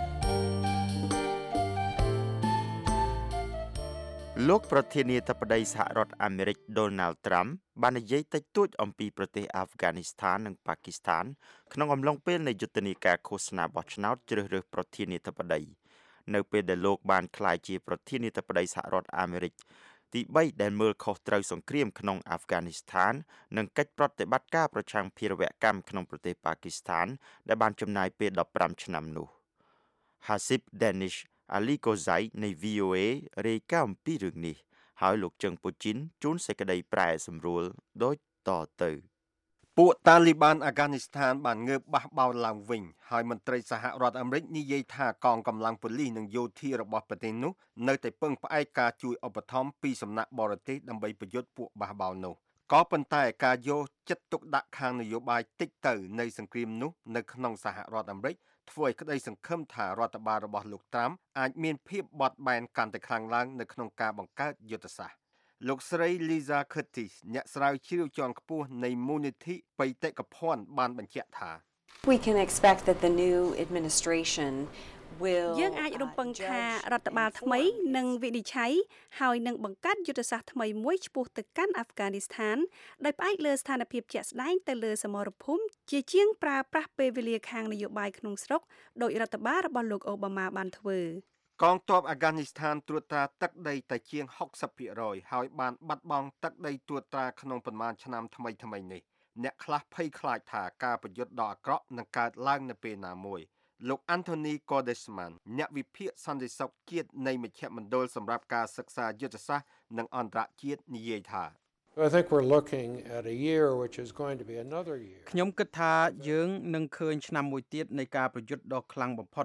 លោកប្រធានាធិបតីសហរដ្ឋអាមេរិក Donald Trump បាននិយាយតិចតួចអំពីប្រទេសអាហ្វហ្គានីស្ថាននិងប៉ាគីស្ថានក្នុងអំឡុងពេលនៃយុទ្ធនាការឃោសនាបោះឆ្នោតជ្រើសរើសប្រធានាធិបតីនៅពេលដែលលោកបានក្លាយជាប្រធានាធិបតីសហរដ្ឋអាមេរិកទីបីដែលមើលខុសត្រូវសង្គ្រាមក្នុងអាហ្វហ្គានីស្ថាននិងកិច្ចប្រតិបត្តិការប្រឆាំងភេរវកម្មក្នុងប្រទេសប៉ាគីស្ថានដែលបានចំណាយពេលដប់ប្រាំឆ្នាំនោះ Hasib Danish Ali Kozai នៃ វី អូ អេ រាយការណ៍អំពីរឿងនេះហើយលោកជឹងពូជីនជូនសេចក្តីប្រែសម្រួលដូចតទៅពួកតាលីបានអាហ្គានីស្ថានបានងើបបះបោរឡើងវិញហើយមន្ត្រីសហរដ្ឋអាមេរិកនិយាយថាកងកម្លាំងប៉ូលីសនិងយោធារបស់ប្រទេសនោះនៅតែពឹងផ្អែកការជួយឧបត្ថម្ភពីសំណាក់បរទេសដើម្បីប្រយុទ្ធពួកបះបោរនោះក៏ប៉ុន្តែការយកចិត្តទុកដាក់ខាងនយោបាយតិចទៅនៃសង្គ្រាមនោះនៅក្នុងសហរដ្ឋអាមេរិកធ្វើឲ្យក្តីសង្ឃឹមថារដ្ឋបាលរបស់លោកត្រាំអាចមានភាពបត់បែនកាន់តែខ្លាំងឡើងនៅក្នុងការបង្កើតយុទ្ធសាស្ត្រលោកស្រី Lisa Curtis អ្នកស្រាវជ្រាវជាន់ខ្ពស់នៃមូលនិធិបេតិកភណ្ឌបានបញ្ជាក់ថា We can expect that the new administration will យើងអាចរំពឹងថារដ្ឋបាលថ្មីនឹងវិនិច្ឆ័យហើយនឹងបង្កើតយុទ្ធសាស្ត្រថ្មីមួយឆ្ពោះទៅកាន់អាហ្វហ្គានីស្ថានដោយផ្អែកលើស្ថានភាពជាក់ស្ដែងទៅលើសមរភូមិជាជាងប្រើប្រាស់ពេលវេលាខាងនយោបាយក្នុងស្រុកដោយរដ្ឋបាលរបស់លោកអូបាម៉ាបានធ្វើកងទ័ពអាហ្គានីស្ថានត្រួតត្រាទឹកដីតែជាង ហុកសិបភាគរយ ហើយបានបាត់បង់ទឹកដីត្រួតត្រាក្នុងប៉ុន្មានឆ្នាំថ្មីថ្មីនេះអ្នកខ្លះភ័យខ្លាចថាការប្រយុទ្ធដ៏អាក្រក់នឹងកើតឡើងនៅពេលណាមួយលោក Anthony Cordesman អ្នកវិភាគសន្តិសុខជាតិនៃមជ្ឈមណ្ឌលសម្រាប់ការសិក្សាយុទ្ធសាស្ត្រនិងអន្តរជាតិនិយាយថា I think we're looking at a year which is going to be another year ខ្ញុំគិតថាយើងនឹងឃើញឆ្នាំមួយទៀតនៃការប្រយុទ្ធដ៏ខ្លាំងបំផុត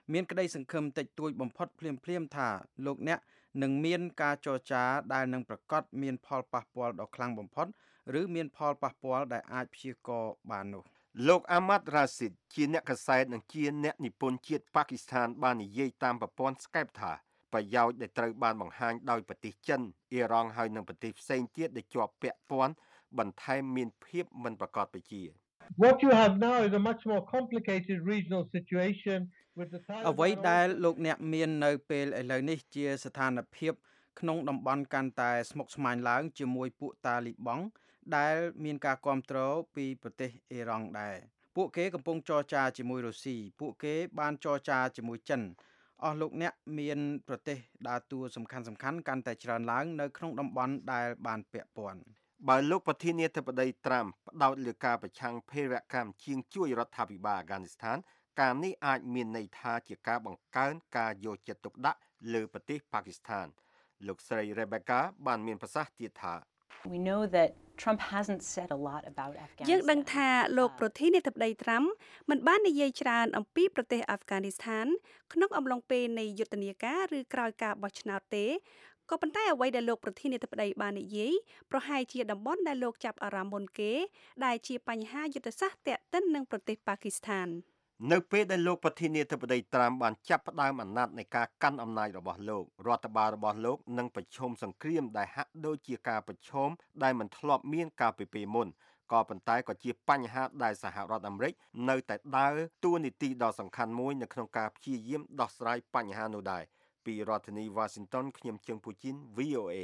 មានក្តីសង្ឃឹមតិចតួចបំផុតភ្លាមៗថាលោកអ្នកនឹងមានការចរចាដែលនឹងប្រកាសមានផលប៉ះពាល់ដ៏ខ្លាំងបំផុតឬមានផលប៉ះពាល់ដែលអាចព្យាករណ៍បាននោះលោកអាម៉ាត់រ៉ាស៊ីតជាអ្នកកាសែតនិងជាអ្នកនិពន្ធជាតិប៉ាគីស្ថានបាននិយាយតាមប្រព័ន្ធ Skype ថាប្រយោជន៍ដែលត្រូវបានបង្ហាញដោយប្រទេសចិនអ៊ីរ៉ង់ហើយនិងប្រទេសផ្សេងទៀតដែលជាប់ពាក់ព័ន្ធបន្ថែមមានភាពមិនប្រកបវិជ្ជា What you have now is a much more complicated regional situation with the Taliban អ្វីដែលលោកអ្នកមាននៅពេលឥឡូវនេះជាស្ថានភាពក្នុងតំបន់កាន់តែស្មុគស្មាញឡើងជាមួយពួកតាលីបង់ដែលមានការគ្រប់គ្រងពីប្រទេសអ៊ីរ៉ង់ដែរពួកគេកំពុងចរចាជាមួយរុស្ស៊ីពួកគេបានចរចាជាមួយចិនអស់លោកអ្នកមានប្រទេសដើរតួសំខាន់សំខាន់កាន់តែច្រើនឡើងនៅក្នុងតំបន់ដែលបានពាក់ព័ន្ធបើលោកប្រធានាធិបតីត្រាំផ្ដោតលើការប្រឆាំងភេរវកម្មជាងជួយរដ្ឋាភិបាលអាហ្គានីស្ថានការនេះអាចមានន័យថាជាការបង្កើនការយកចិត្តទុកដាក់លើប្រទេសប៉ាគីស្ថានលោកស្រី Rebecca បានមានប្រសាសន៍ទៀតថា We know that Trump hasn't said a lot about Afghanistan. យើងដឹងថាលោកប្រធានាធិបតីត្រាំមិនបាននិយាយច្រើនអំពីប្រទេសអាហ្វហ្គានីស្ថានក្នុងអំឡុងពេលនៃយុទ្ធនាការឬក្រោយការបោះឆ្នោតទេក៏ប៉ុន្តែអ្វីដែលលោកប្រធានាធិបតីបាននិយាយប្រហែលជាតំបន់ដែលលោកចាប់អារម្មណ៍មុនគេដែលជាបញ្ហាយុទ្ធសាស្ត្រទាក់ទិននឹងប្រទេសប៉ាគីស្ថាននៅពេលដែលលោកប្រធានាធិបតីត្រាំបានចាប់ផ្ដើមអាណត្តិនៃការកាន់អំណាចរបស់លោករដ្ឋបាលរបស់លោកនឹងប្រឈមសង្គ្រាមដែលហាក់ដូចជាការប្រឈមដែលមិនធ្លាប់មានកាលពីពេលមុនក៏ប៉ុន្តែក៏ជាបញ្ហាដែលសហរដ្ឋអាមេរិកនៅតែដើរតួនាទីដ៏សំខាន់មួយនៅក្នុងការព្យាយាមដោះស្រាយបញ្ហានោះដែរពីរដ្ឋធានី Washington ខ្ញុំជើងពូជីន V O A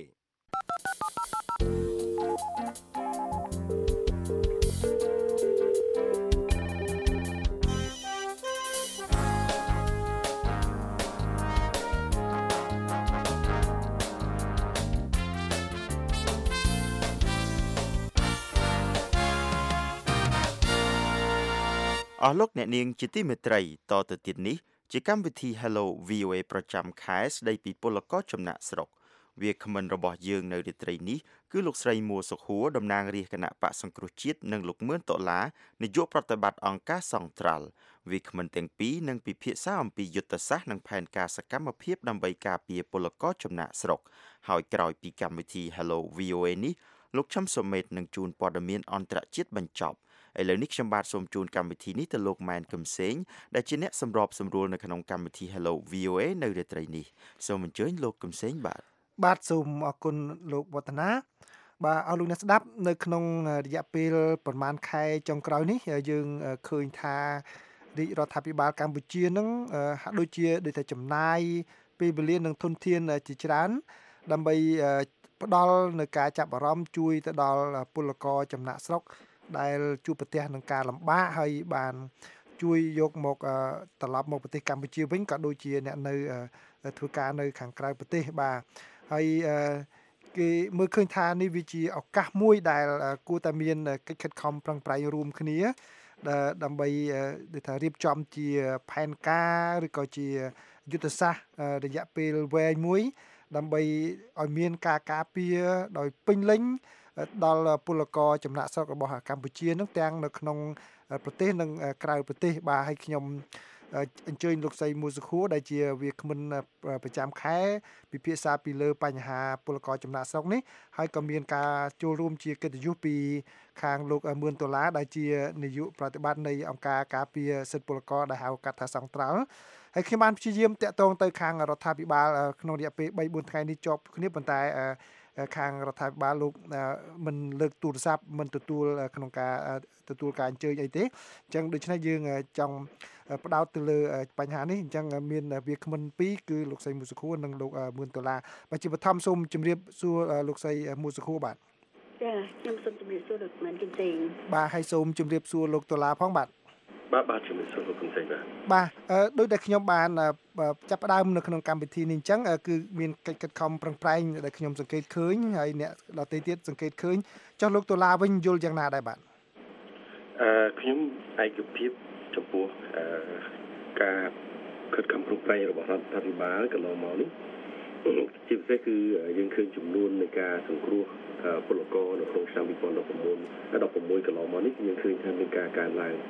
អស់លោកអ្នកនាងជាទីមេត្រីតទៅទៀតនេះជាកម្មវិធី Hello វី អូ เอ ប្រចាំខែស្ដីពីពលករចំណាក់ស្រុកវាគ្មិនរបស់យើងនៅរាត្រីនេះគឺលោកស្រីមួសុខួរតំណាងរាជគណៈបកសង្គ្រោះជាតិនិងលោកមឿនដុល្លារនាយកប្រតិបត្តិអង្គការសង្ត្រាល់វាគ្មិនទាំងពីរនឹងពិភាក្សាអំពីយុទ្ធសាស្ត្រនិងផែនការសកម្មភាពដើម្បីការពារពលករចំណាក់ស្រុកហើយក្រោយពីកម្មវិធី Hello វី អូ เอ នេះលោកឈឹមសុមេតនឹងជួនព័ត៌មានអន្តរជាតិបញ្ចប់ឥឡូវនេះខ្ញុំបាទសូមជូនកម្មវិធីនេះទៅលោកម៉ែនកឹមសេងដែលជាអ្នកសម្របសម្រួលនៅក្នុងកម្មវិធី Hello វី អូ เอ នៅរាត្រីនេះសូមអញ្ជើញលោកកឹមសេងបាទបាទសូមអរគុណលោកវឌ្ឍនាបាទអរលោកអ្នកស្ដាប់នៅក្នុងរយៈពេលប្រហែលខែចុងក្រោយនេះយើងឃើញថារាជរដ្ឋាភិបាលកម្ពុជានឹងហាក់ដូចជាដូចតែចំណាយពេលវេលានិងធនធានជាច្រើនដើម្បីផ្ដល់នៅការចាប់អារម្មណ៍ជួយទៅដល់ពលករចំណាក់ស្រុកដែលជួបប្រទះនឹងការលំបាកហើយបានជួយយកមកត្រឡប់មកប្រទេសកម្ពុជាវិញក៏ដូចជាអ្នកនៅធ្វើការនៅខាងក្រៅប្រទេសបាទហើយគេមើលឃើញថានេះវាជាឱកាសមួយដែលគួរតែមានកិច្ចខិតខំប្រឹងប្រែងរួមគ្នាដើម្បីដូចថារៀបចំជាផែនការឬក៏ជាយុទ្ធសាស្ត្ររយៈពេលវែងមួយដើម្បីឲ្យមានការការពារដោយពេញលេញដល់ពលករចំណាក់ស្រុករបស់កម្ពុជានឹងទាំងនៅក្នុងប្រទេសនិងក្រៅប្រទេសបាទហើយខ្ញុំអញ្ជើញលោកស្រីមួសុខួរដែលជាវាគ្មិនប្រចាំខែពិភាក្សាពីលើបញ្ហាពលករចំណាក់ស្រុកនេះហើយក៏មានការចូលរួមជាកិត្តិយសពីខាងលោកមឿនដុល្លារដែលជានាយកប្រតិបត្តិនៃអង្គការការពារសិទ្ធិពលករដែលហៅកាត់ថាសង្ត្រាល់ហើយខ្ញុំបានព្យាយាមតាក់ទងទៅខាងរដ្ឋាភិបាលក្នុងរយៈពេល បីបួន ថ្ងៃនេះជាប់គ្នាប៉ុន្តែខាងរដ្ឋាភិបាលលោកមិនលើកទូរស័ព្ទមិនទទួលក្នុងការទទួលការអញ្ជើញអីទេអញ្ចឹងដូច្នេះយើងចង់ផ្ដោតទៅលើបញ្ហានេះអញ្ចឹងមានវាគ្មិនពីរគឺលោកស្រីមួសុខួរនិងលោកមឿនដុល្លារបាទជាបឋមសូមជម្រាបសួរលោកស្រីមួសុខួរបាទចាខ្ញុំសូមជម្រាបសួរលោកម៉ែនកឹមសេងបាទហើយសូមជម្រាបសួរលោកដុល្លារផងបាទបាទបាទជំរាបសួរលោកកឹមសេងបាទបាទដោយតែខ្ញុំបានចាប់ផ្ដើមនៅក្នុងកម្មវិធីនេះអញ្ចឹងគឺមានកិច្ចខិតខំប្រឹងប្រែងដែលខ្ញុំសង្កេតឃើញហើយអ្នកដទៃទៀតសង្កេតឃើញចុះលោកដុល្លារវិញយល់យ៉ាងណាដែរបាទអឺខ្ញុំឯកភាពចំពោះអឺការខិតខំប្រឹងប្រែងរបស់រដ្ឋាភិបាលកន្លងមកនេះជាពិសេសគឺយើងឃើញចំនួននៃការសង្គ្រោះពលករនៅក្នុងឆ្នាំ ពីរពាន់ដប់ប្រាំបួន ដល់ដប់ប្រាំមួយកន្លងមកនេះយើងឃើញថាមានការកើនឡើង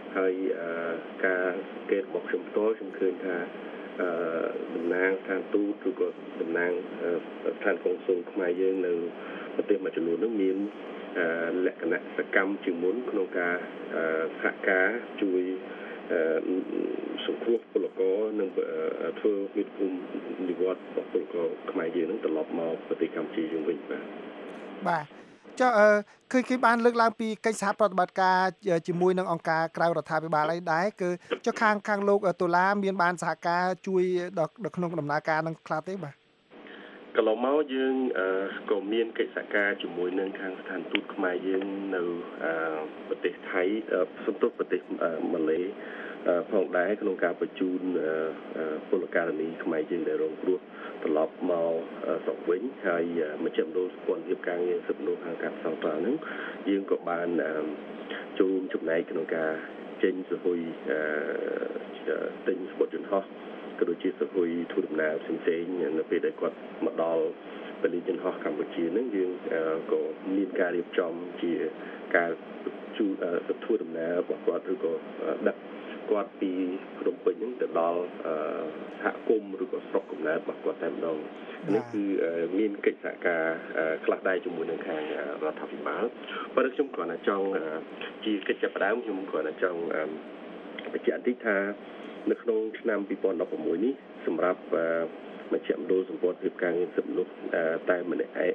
ហើយការសង្កេតរបស់ខ្ញុំផ្ទាល់ខ្ញុំឃើញថាតំណាងស្ថានទូតឬក៏តំណាងស្ថានកុងស៊ុលខ្មែរយើងនៅប្រទេសមួយចំនួននោះមានលក្ខណៈសកម្មជាងមុនក្នុងការសហការជួយសង្គ្រោះពលករនិងធ្វើវិទ្យានិវត្តរបស់ពលករខ្មែរយើងនឹងត្រឡប់មកប្រទេសកម្ពុជាយើងវិញបាទបាទចុះឃើញគេបានលើកឡើងពីកិច្ចសហប្រតិបត្តិការជាមួយនឹងអង្គការក្រៅរដ្ឋាភិបាលអីដែរគឺចុះខាងខាងលោកដុល្លារមានបានសហការជួយដល់ក្នុងដំណើរការនឹងខ្លះទេបាទកន្លងមកយើងក៏មានកិច្ចសហការជាមួយនឹងខាងស្ថានទូតខ្មែរយើងនៅប្រទេសថៃសន្ទុះប្រទេសម៉ាឡេផងដែរក្នុងការបញ្ជូនពលករនីខ្មែរយើងដែលរងគ្រោះត្រឡប់មកស្រុកវិញហើយមជ្ឈមណ្ឌលសម្ព័ន្ធភាពការងារសិទ្ធិមនុស្សខាងការផ្សងប្រាក់ហ្នឹងយើងក៏បានចូលចំណែកក្នុងការចេញសហុយទិញស្បត់យន្តហោះក៏ដូចជាសហុយធ្វើដំណើរផ្សេងៗនៅពេលដែលគាត់មកដល់ពលិយន្តហោះកម្ពុជាហ្នឹងយើងក៏មានការរៀបចំជាការជួយធ្វើដំណើររបស់គាត់ឬក៏ដឹកគាត់ពីភ្នំពេញហ្នឹងទៅដល់សហគមន៍ឬក៏ស្រុកកំណើតរបស់គាត់តែម្ដងនេះគឺមានកិច្ចសហការខ្លះដែរជាមួយនឹងខាងរដ្ឋាភិបាលប៉ុន្តែខ្ញុំគ្រាន់តែចង់ជាកិច្ចចាប់ផ្ដើមខ្ញុំគ្រាន់តែចង់បញ្ជាក់បន្តិចថានៅក្នុងឆ្នាំពីរពាន់ដប់ប្រាំមួយនេះសម្រាប់មជ្ឈមណ្ឌលសម្ព័ន្ធភាពការងារសិទ្ធិមនុស្សតែម្នាក់ឯង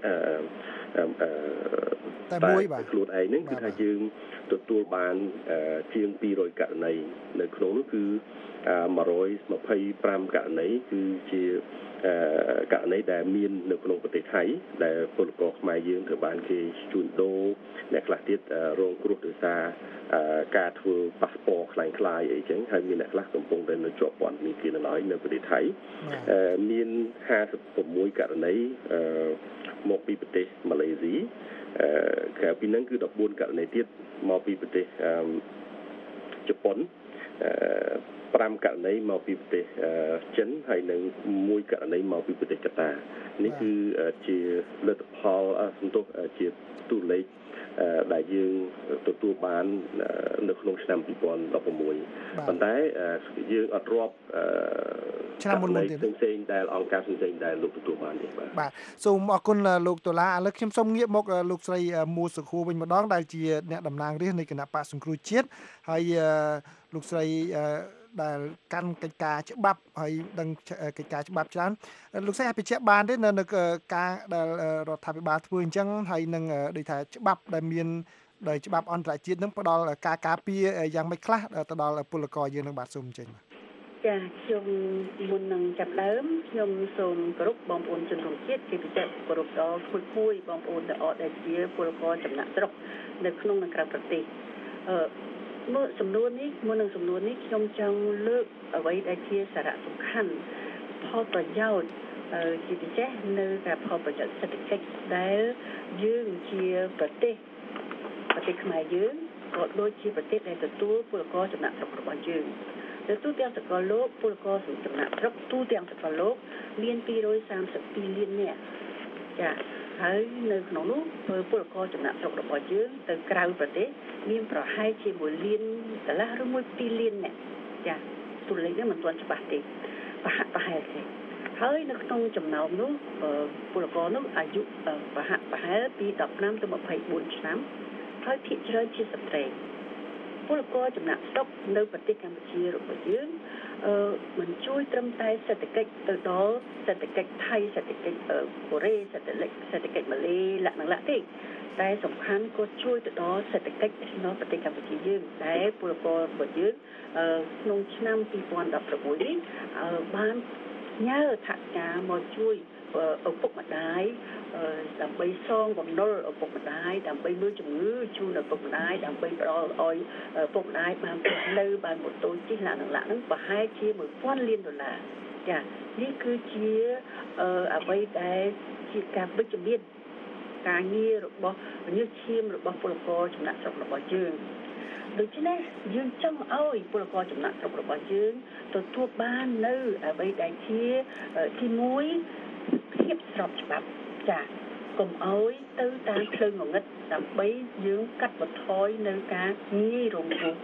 តែមួយបាទខ្លួនឯងហ្នឹងគឺថាយើងទទួលបានជាងពីររយករណីនៅក្នុងនោះគឺមួយរយម្ភៃប្រាំករណីគឺជាករណីដែលមាននៅក្នុងប្រទេសថៃដែលពលករខ្មែរយើងត្រូវបានគេជួញដូរអ្នកខ្លះទៀតរងគ្រោះដោយសារការធ្វើប៉ាសពតคล้ายៗអីចឹងហើយមានអ្នកខ្លះកំពុងតែនៅជាប់ពន្ធនាគារនៅឡើយនៅប្រទេសថៃមានห้าสิบหกករណីមកពីប្រទេសម៉ាឡេស៊ីក្រៅពីហ្នឹងគឺสิบสี่ករណីទៀតមកពីប្រទេសជប៉ុនfiveករណីមកពីប្រទេសចិនហើយនិងមួយករណីមកពីប្រទេសកាតានេះគឺជាលទ្ធផលសន្ទុះជាទូលេខដែលយើងទទួលបាននៅក្នុងឆ្នាំពីរពាន់ដប់ប្រាំមួយប៉ុន្តែយើងអត់រាប់ឆ្នាំមុនមុនទៀតផ្សេងៗដែលអង្គការផ្សេងៗដែលលោកទទួលបានទេបាទបាទសូមអរគុណលោកដុល្លារឥឡូវខ្ញុំសូមងាកមកលោកស្រីមួសុខួរវិញម្ដងដែលជាអ្នកតំណាងរាស្ត្រនៃគណៈបក្សសង្គ្រោះជាតិហើយលោកស្រីដែលកាន់កិច្ចការច្បាប់ហើយដឹងកិច្ចការច្បាប់ច្រើនលោកស្រីអាចបញ្ជាក់បានទេនៅការដែលរដ្ឋាភិបាលធ្វើអញ្ចឹងហើយនឹងដូចថាច្បាប់ដែលមានដោយច្បាប់អន្តរជាតិនឹងផ្ដល់ការការពារយ៉ាងម៉េចខ្លះទៅដល់ពលករយើងនឹងបាទសូមអញ្ជើញបាទចាខ្ញុំមុននឹងចាប់ដើមខ្ញុំសូមគោរពបងប្អូនជនរួមជាតិជាពិសេសគោរពដល់គួយគួយបងប្អូនដែលអត់ដែលជាពលករចំណាក់ស្រុកនៅក្នុងនិងក្រៅប្រទេសអឺមើលសំណួរនេះមុននឹងសំណួរនេះខ្ញុំចង់លើកអ្វីដែលជាសារៈសំខាន់ផលប្រយោជន៍ជាពិសេសនៅការផលប្រយោជន៍សេដ្ឋកិច្ចដែលយើងជាប្រទេសប្រទេសខ្មែរយើងក៏ដូចជាប្រទេសដែលទទួលពលករចំណាក់ស្រុករបស់យើងទៅទូទាំងសកលលោកពលករចំណាក់ស្រុកទូទាំងសកលលោកមានtwo hundred thirty-twoលាននាក់ចាហើយនៅក្នុងនោះពលករចំណាក់ស្រុករបស់យើងទៅក្រៅប្រទេសមានប្រហែលជាoneលានកន្លះឬមួយtwoលាននាក់ចាទូលេខនេះមិនទាន់ច្បាស់ទេប្រហាក់ប្រហែលទេហើយនៅក្នុងចំណោមនោះពលករនោះអាយុប្រហាក់ប្រហែលពីfifteenទៅtwenty-fourឆ្នាំហើយភាគច្រើនជាស្ត្រីពលករចំណាក់ស្រុកនៅប្រទេសកម្ពុជារបស់យើងអឺមិនជួយត្រឹមតែសេដ្ឋកិច្ចទៅដល់សេដ្ឋកិច្ចថៃសេដ្ឋកិច្ចកូរ៉េសេដ្ឋកិច្ចសេដ្ឋកិច្ចម៉ាឡេលក្ខណៈទេតែសំខាន់ក៏ជួយទៅដល់សេដ្ឋកិច្ចក្នុងប្រទេសកម្ពុជាយើងដែលពលកររបស់យើងក្នុងឆ្នាំtwo thousand sixteenនេះបានញើថាការមកជួយឪពុកម្ដាយដើម្បីសងបំណុលឪពុកម្ដាយដើម្បីមើលជំងឺជូនឪពុកម្ដាយដើម្បីផ្ដល់ឲ្យឪពុកម្ដាយបាននៅបានម៉ូតូជិះឡានឡានហ្នឹងប្រហែលជាone thousandលានដុល្លារចានេះគឺជាអ្វីដែលជាការវិជ្ជមានការងាររបស់ញើសឈាមរបស់ពលករចំណាក់ស្រុករបស់យើងដូច្នេះយើងចង់ឲ្យពលករចំណាក់ស្រុករបស់យើងទទួលបាននៅអ្វីដែលជាទីមួយភាពស្របច្បាប់ចាកុំឲ្យទៅតាមផ្លូវងងឹតដើម្បីយើងកាត់បន្ថយនៅការងាយរងគ្រោះ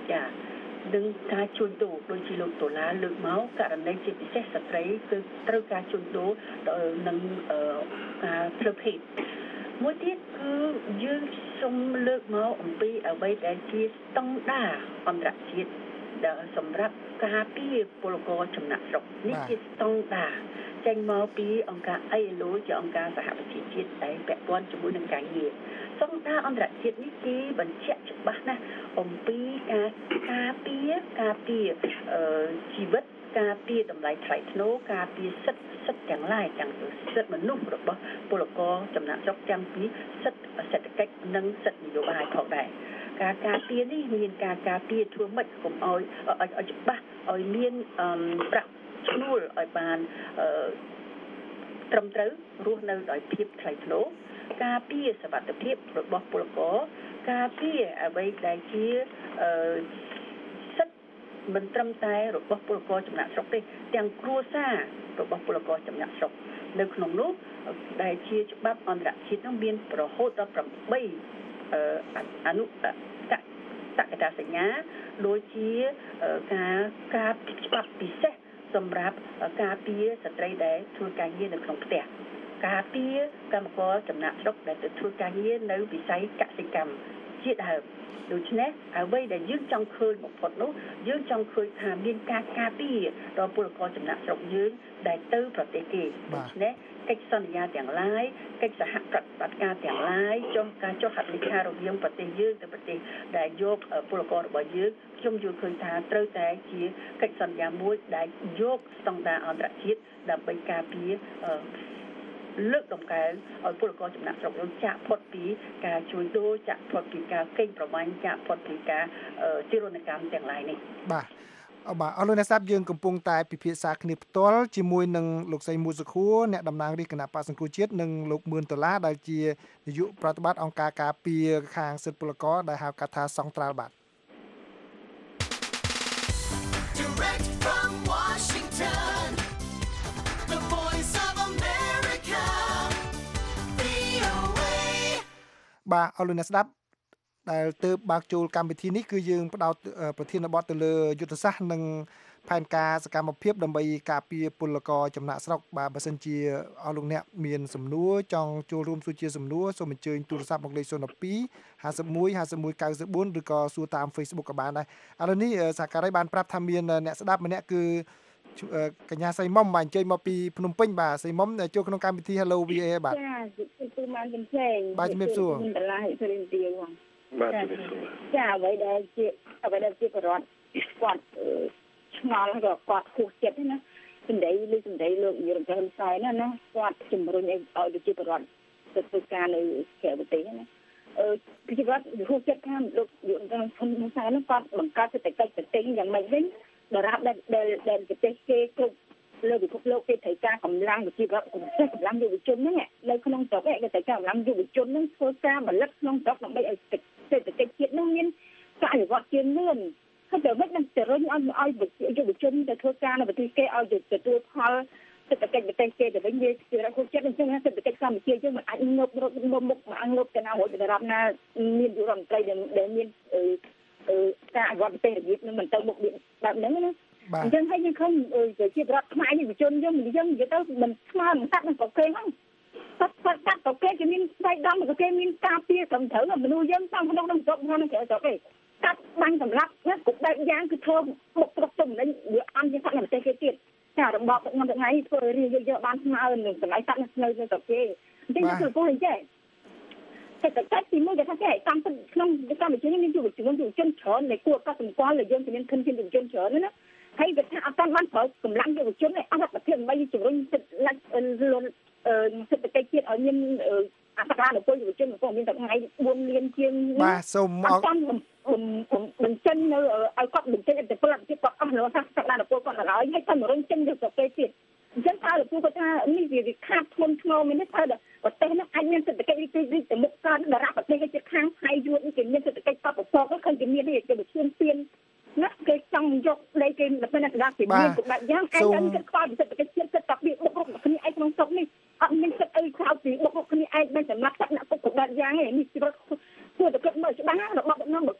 ចានឹងការជួញដូរដូចជាលោកដុល្លារលើកមកករណីជាពិសេសស្ត្រីគឺត្រូវការជួញដូរនឹងការធ្វើភេទមួយទៀតគឺយើងសូមលើកមកអំពីអ្វីដែលជាស្តង់ដារអន្តរជាតិដែលសម្រាប់ការពារពលករចំណាក់ស្រុកនេះជាស្តង់ដារចេញមកពីអង្គការ ไอ แอล โอ ជាអង្គការសហប្រជាជាតិដែលពាក់ព័ន្ធជាមួយនឹងការងារស្តង់ដារអន្តរជាតិនេះគេបញ្ជាក់ច្បាស់ណាស់អំពីការការពារការពារអឺជីវិតការពារតម្លៃថ្លៃថ្នូរការពារសិទ្ធិសិទ្ធិទាំងឡាយទាំងសិទ្ធិមនុស្សរបស់ពលករចំណាក់ស្រុកទាំងពីសិទ្ធិសេដ្ឋកិច្ចនិងសិទ្ធិនយោបាយផងដែរការការពារនេះមានការការពារធ្វើម៉េចកុំឲ្យឲ្យច្បាស់ឲ្យមានអឺប្រាក់ឈ្នួលឲ្យបានអឺត្រឹមត្រូវរស់នៅដោយភាពថ្លៃថ្នូរការពារសុវត្ថិភាពរបស់ពលករការពារអ្វីដែលជាអឺសិទ្ធិមិនត្រឹមតែរបស់ពលករចំណាក់ស្រុកទេទាំងគ្រួសាររបស់ពលករចំណាក់ស្រុកនៅក្នុងនោះដែលជាច្បាប់អន្តរជាតិនោះមានរហូតដល់ប្រាំបីអឺអនុតកតាសញ្ញាដូចជាការការច្បាប់ពិសេសសម្រាប់ការពារស្ត្រីដែលធ្វើការងារនៅក្នុងផ្ទះការពារកម្មករចំណាក់ស្រុកដែលទៅធ្វើការងារនៅវិស័យកសិកម្មជាដើមដូច្នេះអ្វីដែលយើងចង់ឃើញបំផុតនោះយើងចង់ឃើញថាមានការការពារដល់ពលករចំណាក់ស្រុកយើងដែលទៅប្រទេសគេដូច្នេះកិច្ចសន្យាទាំងឡាយកិច្ចសហប្រតិបត្តិការទាំងឡាយចុះការចុះហត្ថលេខារវាងប្រទេសយើងទៅប្រទេសដែលយកពលកររបស់យើងខ្ញុំយល់ឃើញថាត្រូវតែជាកិច្ចសន្យាមួយដែលយកស្តង់ដារអន្តរជាតិដើម្បីការពារលើកតម្កើងឲ្យពលករចំណាក់ស្រុកយើងចាក់ផុតពីការជួញដូរចាក់ផុតពីការកេងប្រវ័ញ្ចចាក់ផុតពីការទារុណកម្មទាំងឡាយនេះបាទអរបាទអរលោកអ្នកស្ដាប់យើងកំពុងតែពិភាក្សាគ្នាផ្ទាល់ជាមួយនឹងលោកស្រីមូសុខួរអ្នកតំណាងរាជគណៈបក្សសង្គ្រោះជាតិនិងលោកមឿនដុល្លារដែលជានាយកប្រតិបត្តិអង្គការការពារខាងសិទ្ធិពលករដែលហៅកាត់ថាសង្ត្រាល់បាទ Direct from Washington, the voice of America, វី អូ เอបាទអរលោកអ្នកស្ដាប់ដែលទើបបើកចូលកម្មវិធីនេះគឺយើងផ្ដោតប្រធានបទទៅលើយុទ្ធសាស្ត្រនិងផែនការសកម្មភាពដើម្បីការពារពលករចំណាក់ស្រុកបាទបើសិនជាអស់លោកអ្នកមានសំណួរចង់ចូលរួមសួរជាសំណួរសូមអញ្ជើញទូរស័ព្ទមកលេខศูนย์ ពីរ ห้าสิบเอ็ด ห้าสิบเอ็ด เก้าสิบสี่ឬក៏សួរតាម Facebook ក៏បានដែរឥឡូវនេះសហការីបានប្រាប់ថាមានអ្នកស្ដាប់ម្នាក់គឺកញ្ញាសៃមុំបាទអញ្ជើញមកពីភ្នំពេញបាទសៃមុំចូលក្នុងកម្មវិធី Hello វី เอ បាទចាគឺបានជំរាបបាទជំរាបសួរតម្លៃទៅរៀនទីហ្នឹងបាទជំរាបសួរចាអ្វីដែលជាអ្វីដែលជាប្រវត្តិគាត់ឆ្ងល់ក៏គាត់ខុសចិត្តណាសម្ដីឬសម្ដីលោកនាយរដ្ឋមន្ត្រីណាណាគាត់ជំរុញឲ្យឲ្យជាប្រវត្តិទៅធ្វើការនៅក្រៅប្រទេសណាអឺគឺគាត់ខុសចិត្តថាលោកនាយរដ្ឋមន្ត្រីហ្នឹងគាត់បង្កើតសេដ្ឋកិច្ចប្រទេសយ៉ាងម៉េចវិញដរាបដែលដែលប្រទេសគេគ្រប់លើពិភពលោកគេត្រូវការកម្លាំងវិជាប្រវត្តិកម្លាំងយុវជនហ្នឹងនៅក្នុងស្រុកគេត្រូវការកម្លាំងយុវជនហ្នឹងធ្វើការផលិតក្នុងស្រុកដើម្បីឲ្យសេដ្ឋកិច្ចជាតិហ្នឹងមានការអភិវឌ្ឍជាលឿនហើយតែវិញនឹងទៅរុញឲ្យឲ្យយុវជនទៅធ្វើការនៅប្រទេសគេឲ្យទទួលផលសេដ្ឋកិច្ចប្រទេសគេទៅវិញវាជារកចិត្តអញ្ចឹងសេដ្ឋកិច្ចកម្ពុជាយើងមិនអាចងើបរត់មុខមុខមកងើបទៅណារួចទៅរាប់ណាមានយុរដ្ឋមន្ត្រីដែលមានការអភិវឌ្ឍប្រទេសរបៀបនឹងមិនទៅមុខបែបហ្នឹងណាអញ្ចឹងហើយយើងឃើញជាប្រវត្តិខ្មែរយុវជនយើងយើងនិយាយទៅមិនស្មើនឹងតាក់នឹងប្រកេហ្នឹងតាក់តាក់ប្រកេគេមានស្វ័យដំប្រកេមានការពារត្រឹមត្រូវមនុស្សយើងតាមក្នុងក្នុងស្រុកក្នុងក្រៅស្រុកទេកាត់បាញ់សម្លាប់ណាគ្រប់បែបយ៉ាងគឺធ្វើមុខប្រកទុំនេះវាអន់ជាសត្វនៅប្រទេសគេទៀតចារបបខ្ញុំថ្ងៃធ្វើរៀនយកបានស្មើនឹងតម្លៃសត្វនៅនៅស្រុកគេអញ្ចឹងគឺពោលអញ្ចឹងតែតែទីមួយគេថាគេតាមក្នុងកម្មវិធីនេះមានយុវជនយុវជនច្រើនដែលគួរកត់សម្គាល់ដែលយើងមានខិនយុវជនច្រើនណាហើយវាថាអត់បានប្រើកម្លាំងយុវជនអត់ប្រតិបត្តិដើម្បីជំរុញសិទ្ធិលទ្ធលន់សេដ្ឋកិច្ចជាតិឲ្យមានអត្តការពលយុវជនក៏មានតែថ្ងៃបួនលានជាងបាទសូមមកបញ្ចេញនៅឲ្យគាត់បញ្ចេញអត្តពលភាពគាត់អស់នៅថាសក្តានុពលគាត់ដល់ហើយហើយតែមរុញចេញទៅប្រទេសទៀតអញ្ចឹងតើលោកគាត់ថានេះវាខាតធ្ងន់ធ្ងរមែនទេថាប្រទេសនោះអាចមានសេដ្ឋកិច្ចរីករីកទៅមុខកើតដរាបប្រទេសគេខាងថៃយួនគេមានសេដ្ឋកិច្ចតបប្រកបឃើញគេមាននេះគេទៅឈានទៀនណាគេចង់យកលេខគេនៅពេលណាស្ដាប់ពីមានគ្រប់បែបយ៉ាងឯងនឹងគិតខ្វល់ពីសេដ្ឋកិច្ចជាតិគិតតែពីបុករុកគ្នាឯងក្នុងស្រុកនេះអត់មានគិតអីក្រៅពីបុករុកគ្នាឯងមិនសម្រាប់សក្តានុពលគ្រប់បែបយ៉ាងទេនេះជាគួរតែគិតមើលច្បាស់របបដឹកនាំបើទុកបើ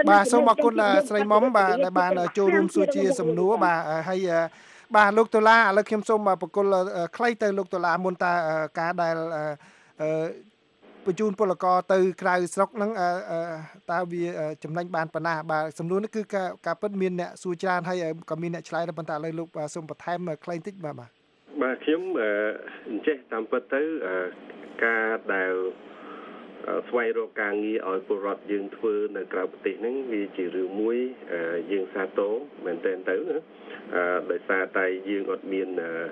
បាទសូមអរគុណស្រីមុំបាទដែលបានចូលរួមសួរជាសំណួរបាទហើយបាទលោកតុលាឥឡូវខ្ញុំសូមបកគលខ្លីទៅលោកតុលាមុនតើការដែលបញ្ជូនពលករទៅក្រៅស្រុកហ្នឹងតើវាចំណេញបានប៉ុណ្ណាបាទសំណួរនេះគឺការពិតមានអ្នកសួរច្រើនហើយក៏មានអ្នកឆ្លើយដែរប៉ុន្តែឥឡូវលោកសូមបន្ថែមខ្លីបន្តិចបាទបាទបាទខ្ញុំអញ្ចេះតាមពិតទៅការដែលស្វែងរកការងារឲ្យពលរដ្ឋយើងធ្វើនៅក្រៅប្រទេសហ្នឹងវាជារឿងមួយយើងសាទរមែនទែនទៅណាដោយសារតែយើងអត់មាន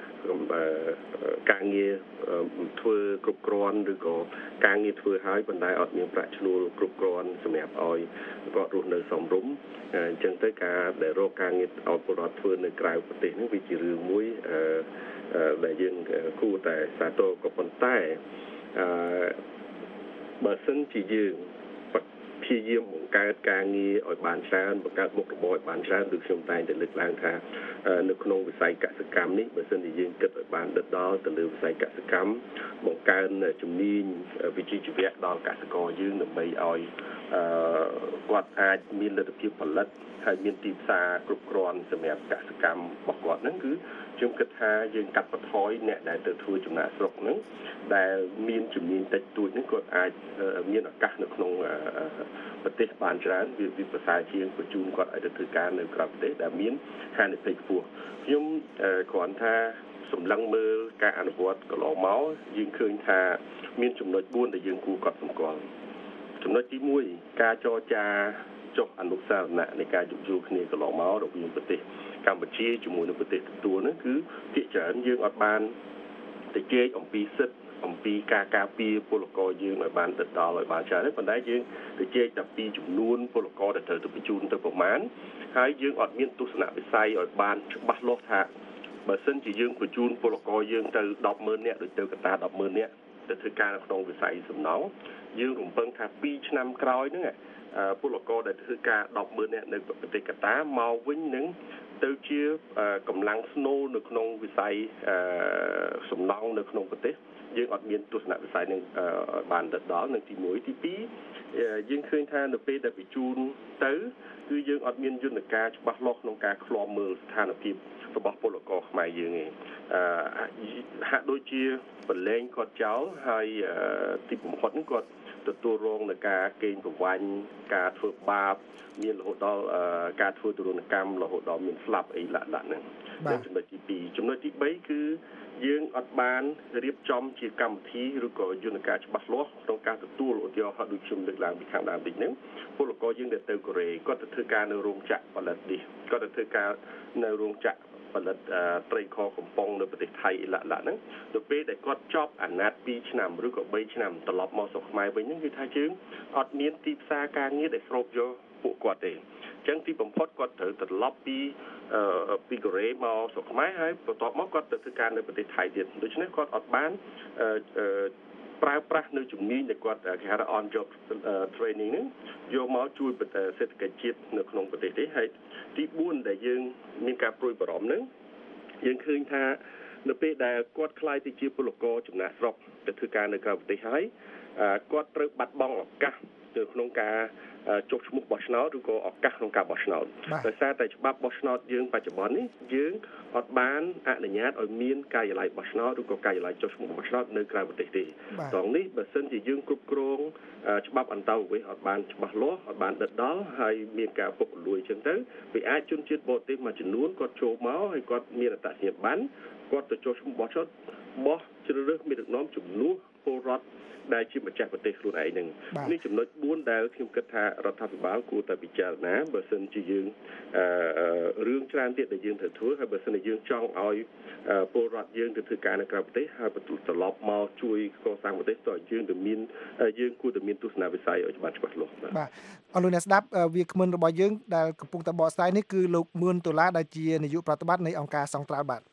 ការងារធ្វើគ្រប់គ្រាន់ឬក៏ការងារធ្វើហើយប៉ុន្តែអត់មានប្រាក់ឈ្នួលគ្រប់គ្រាន់សម្រាប់ឲ្យគាត់រស់នៅសមរម្យអញ្ចឹងទៅការដែលរកការងារឲ្យពលរដ្ឋធ្វើនៅក្រៅប្រទេសហ្នឹងវាជារឿងមួយដែលយើងគួរតែសាទរក៏ប៉ុន្តែអឺបើសិនជាយើងព្យាយាមបង្កើតការងារឲ្យបានច្រើនបង្កើតមុខរបរឲ្យបានច្រើនដូចខ្ញុំតែងតែលើកឡើងថានៅក្នុងវិស័យកសិកម្មនេះបើសិនជាយើងគិតឲ្យបានដិតដល់ទៅលើវិស័យកសិកម្មបង្កើនជំនាញវិជ្ជាជីវៈដល់កសិករយើងដើម្បីឲ្យគាត់អាចមានលទ្ធភាពផលិតហើយមានទីផ្សារគ្រប់គ្រាន់សម្រាប់កសិកម្មរបស់គាត់ហ្នឹងគឺខ្ញុំគិតថាយើងកាត់បន្ថយអ្នកដែលទៅធ្វើចំណាកស្រុកហ្នឹងដែលមានជំនាញតិចតួចហ្នឹងគាត់អាចមានឱកាសនៅក្នុងប្រទេសបានច្រើនវាវាប្រសើរជាងបញ្ជូនគាត់ឲ្យទៅធ្វើការនៅក្រៅប្រទេសដែលមានហានិភ័យខ្ពស់ខ្ញុំគ្រាន់ថាសម្លឹងមើលការអនុវត្តកន្លងមកយើងឃើញថាមានចំណុចបួនដែលយើងគួរកត់សម្គាល់ចំណុចទីមួយការចរចាចុះអនុសារណៈនៃការយោគយល់គ្នាកន្លងមករវាងប្រទេសកម្ពុជាជាមួយនឹងប្រទេសទទួលនោះគឺភាគច្រើនយើងអត់បានទៅជែកអំពីសិទ្ធិអំពីការការពារពលករយើងឲ្យបានទៅដល់ឲ្យបានច្រើនប៉ុន្តែយើងទៅជែកតែពីចំនួនពលករដែលត្រូវទៅបញ្ជូនទៅប្រមាណហើយយើងអត់មានទស្សនវិស័យឲ្យបានច្បាស់លាស់ថាបើសិនជាយើងបញ្ជូនពលករយើងទៅ ដប់ម៉ឺន នាក់ដូចទៅកតា ដប់ម៉ឺន នាក់ទៅធ្វើការនៅក្នុងវិស័យសំណង់យើងរំពឹងថាពីរឆ្នាំក្រោយហ្នឹងពលករដែលធ្វើការ ដប់ម៉ឺន នាក់នៅប្រទេសកតាមកវិញនឹងទៅជាកម្លាំងស្នូលនៅក្នុងវិស័យសំណង់នៅក្នុងប្រទេសយើងអត់មានទស្សនវិស័យនឹងបានទៅដល់នឹងទីមួយទីពីរយើងឃើញថានៅពេលដែលបញ្ជូនទៅគឺយើងអត់មានយន្តការច្បាស់លាស់ក្នុងការឃ្លាំមើលស្ថានភាពរបស់ពលករខ្មែរយើងឯងហាក់ដូចជាបលែងគាត់ចោលហើយទីបំផុតហ្នឹងគាត់ទទួលរងនឹងការកេងប្រវ័ញ្ចការធ្វើបាបមានរហូតដល់ការធ្វើទរណកម្មរហូតដល់មានស្លាប់អីឡាក់ឡាក់ហ្នឹងចំណុចទីពីរចំណុចទីបីគឺយើងអត់បានរៀបចំជាកម្មវិធីឬក៏យន្តការច្បាស់លាស់ក្នុងការទទួលឧទាហរណ៍ដូចខ្ញុំលើកឡើងពីខាងដើមតិចហ្នឹងពលករយើងដែលទៅកូរ៉េគាត់ទៅធ្វើការនៅរោងចក្រផលិតនេះគាត់ទៅធ្វើការនៅរោងចក្រផលិតត្រីខកំប៉ុងនៅប្រទេសថៃអីឡាក់ឡាក់ហ្នឹងទៅពេលដែលគាត់ចប់អាណត្តិពីរឆ្នាំឬក៏បីឆ្នាំត្រឡប់មកស្រុកខ្មែរវិញហ្នឹងគឺថាយើងអត់មានទីផ្សារការងារដែលស្រូបយកពួកគាត់ទេអញ្ចឹងទីបំផុតគាត់ត្រូវត្រឡប់ពីពីកូរ៉េមកស្រុកខ្មែរហើយបន្ទាប់មកគាត់ទៅធ្វើការនៅប្រទេសថៃទៀតដូច្នេះគាត់អត់បានប្រើប្រាស់នៅជំនាញដែលគាត់គេហៅថា on job training ហ្នឹងយកមកជួយសេដ្ឋកិច្ចជាតិនៅក្នុងប្រទេសទេហើយទីបួនដែលយើងមានការព្រួយបារម្ភហ្នឹងយើងឃើញថានៅពេលដែលគាត់ខ្លាយទៅជាពលករចំណាកស្រុកទៅធ្វើការនៅក្រៅប្រទេសហើយគាត់ត្រូវបាត់បង់ឱកាសនៅក្នុងការចុះឈ្មោះបោះឆ្នោតឬក៏ឱកាសក្នុងការបោះឆ្នោតដោយសារតែច្បាប់បោះឆ្នោតយើងបច្ចុប្បន្ននេះយើងអត់បានអនុញ្ញាតឲ្យមានការិយាល័យបោះឆ្នោតឬក៏ការិយាល័យចុះឈ្មោះបោះឆ្នោតនៅក្រៅប្រទេសទេត្រង់នេះបើសិនជាយើងគ្រប់គ្រងច្បាប់អន្តរវិសអត់បានច្បាស់លាស់អត់បានដិតដល់ហើយមានការពុករលួយអញ្ចឹងទៅវាអាចជនជាតិបរទេសមួយចំនួនគាត់ចូលមកហើយគាត់មានអត្តសញ្ញាណប័ណ្ណគាត់ទៅចុះឈ្មោះបោះឆ្នោតបោះជ្រើសរើសមានដឹកនាំជំនួសពលរដ្ឋដែលជាម្ចាស់ប្រទេសខ្លួនឯងហ្នឹងនេះចំណុចបួនដែលខ្ញុំគិតថារដ្ឋាភិបាលគួរតែពិចារណាបើសិនជាយើងរឿងច្រើនទៀតដែលយើងត្រូវធ្វើហើយបើសិនជាយើងចង់ឲ្យពលរដ្ឋយើងទៅធ្វើការនៅក្រៅប្រទេសហើយត្រឡប់មកជួយកសាងប្រទេសតើយើងទៅមានយើងគួរតែមានទស្សនវិស័យឲ្យច្បាស់ច្បាស់លាស់បាទអរលោកអ្នកស្ដាប់វាគ្មិនរបស់យើងដែលកំពុងតែបកស្រាយនេះគឺលោកមឿនដុល្លារដែលជានាយកប្រតិបត្តិនៃអង្គការសង្ត្រាល់បាទ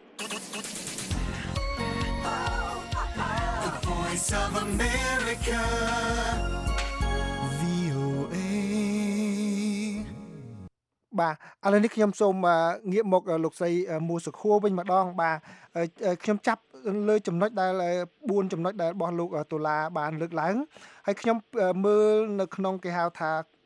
Voice of America វី អូ เอបាទឥឡូវនេះខ្ញុំសូមងាកមកលោកស្រីមូសុខួរវិញម្ដងបាទខ្ញុំចាប់លើចំណុចដែលបួនចំណុចដែលរបស់លោកតុលាបានលើកឡើងហើយខ្ញុំមើលនៅក្នុងគេហៅថា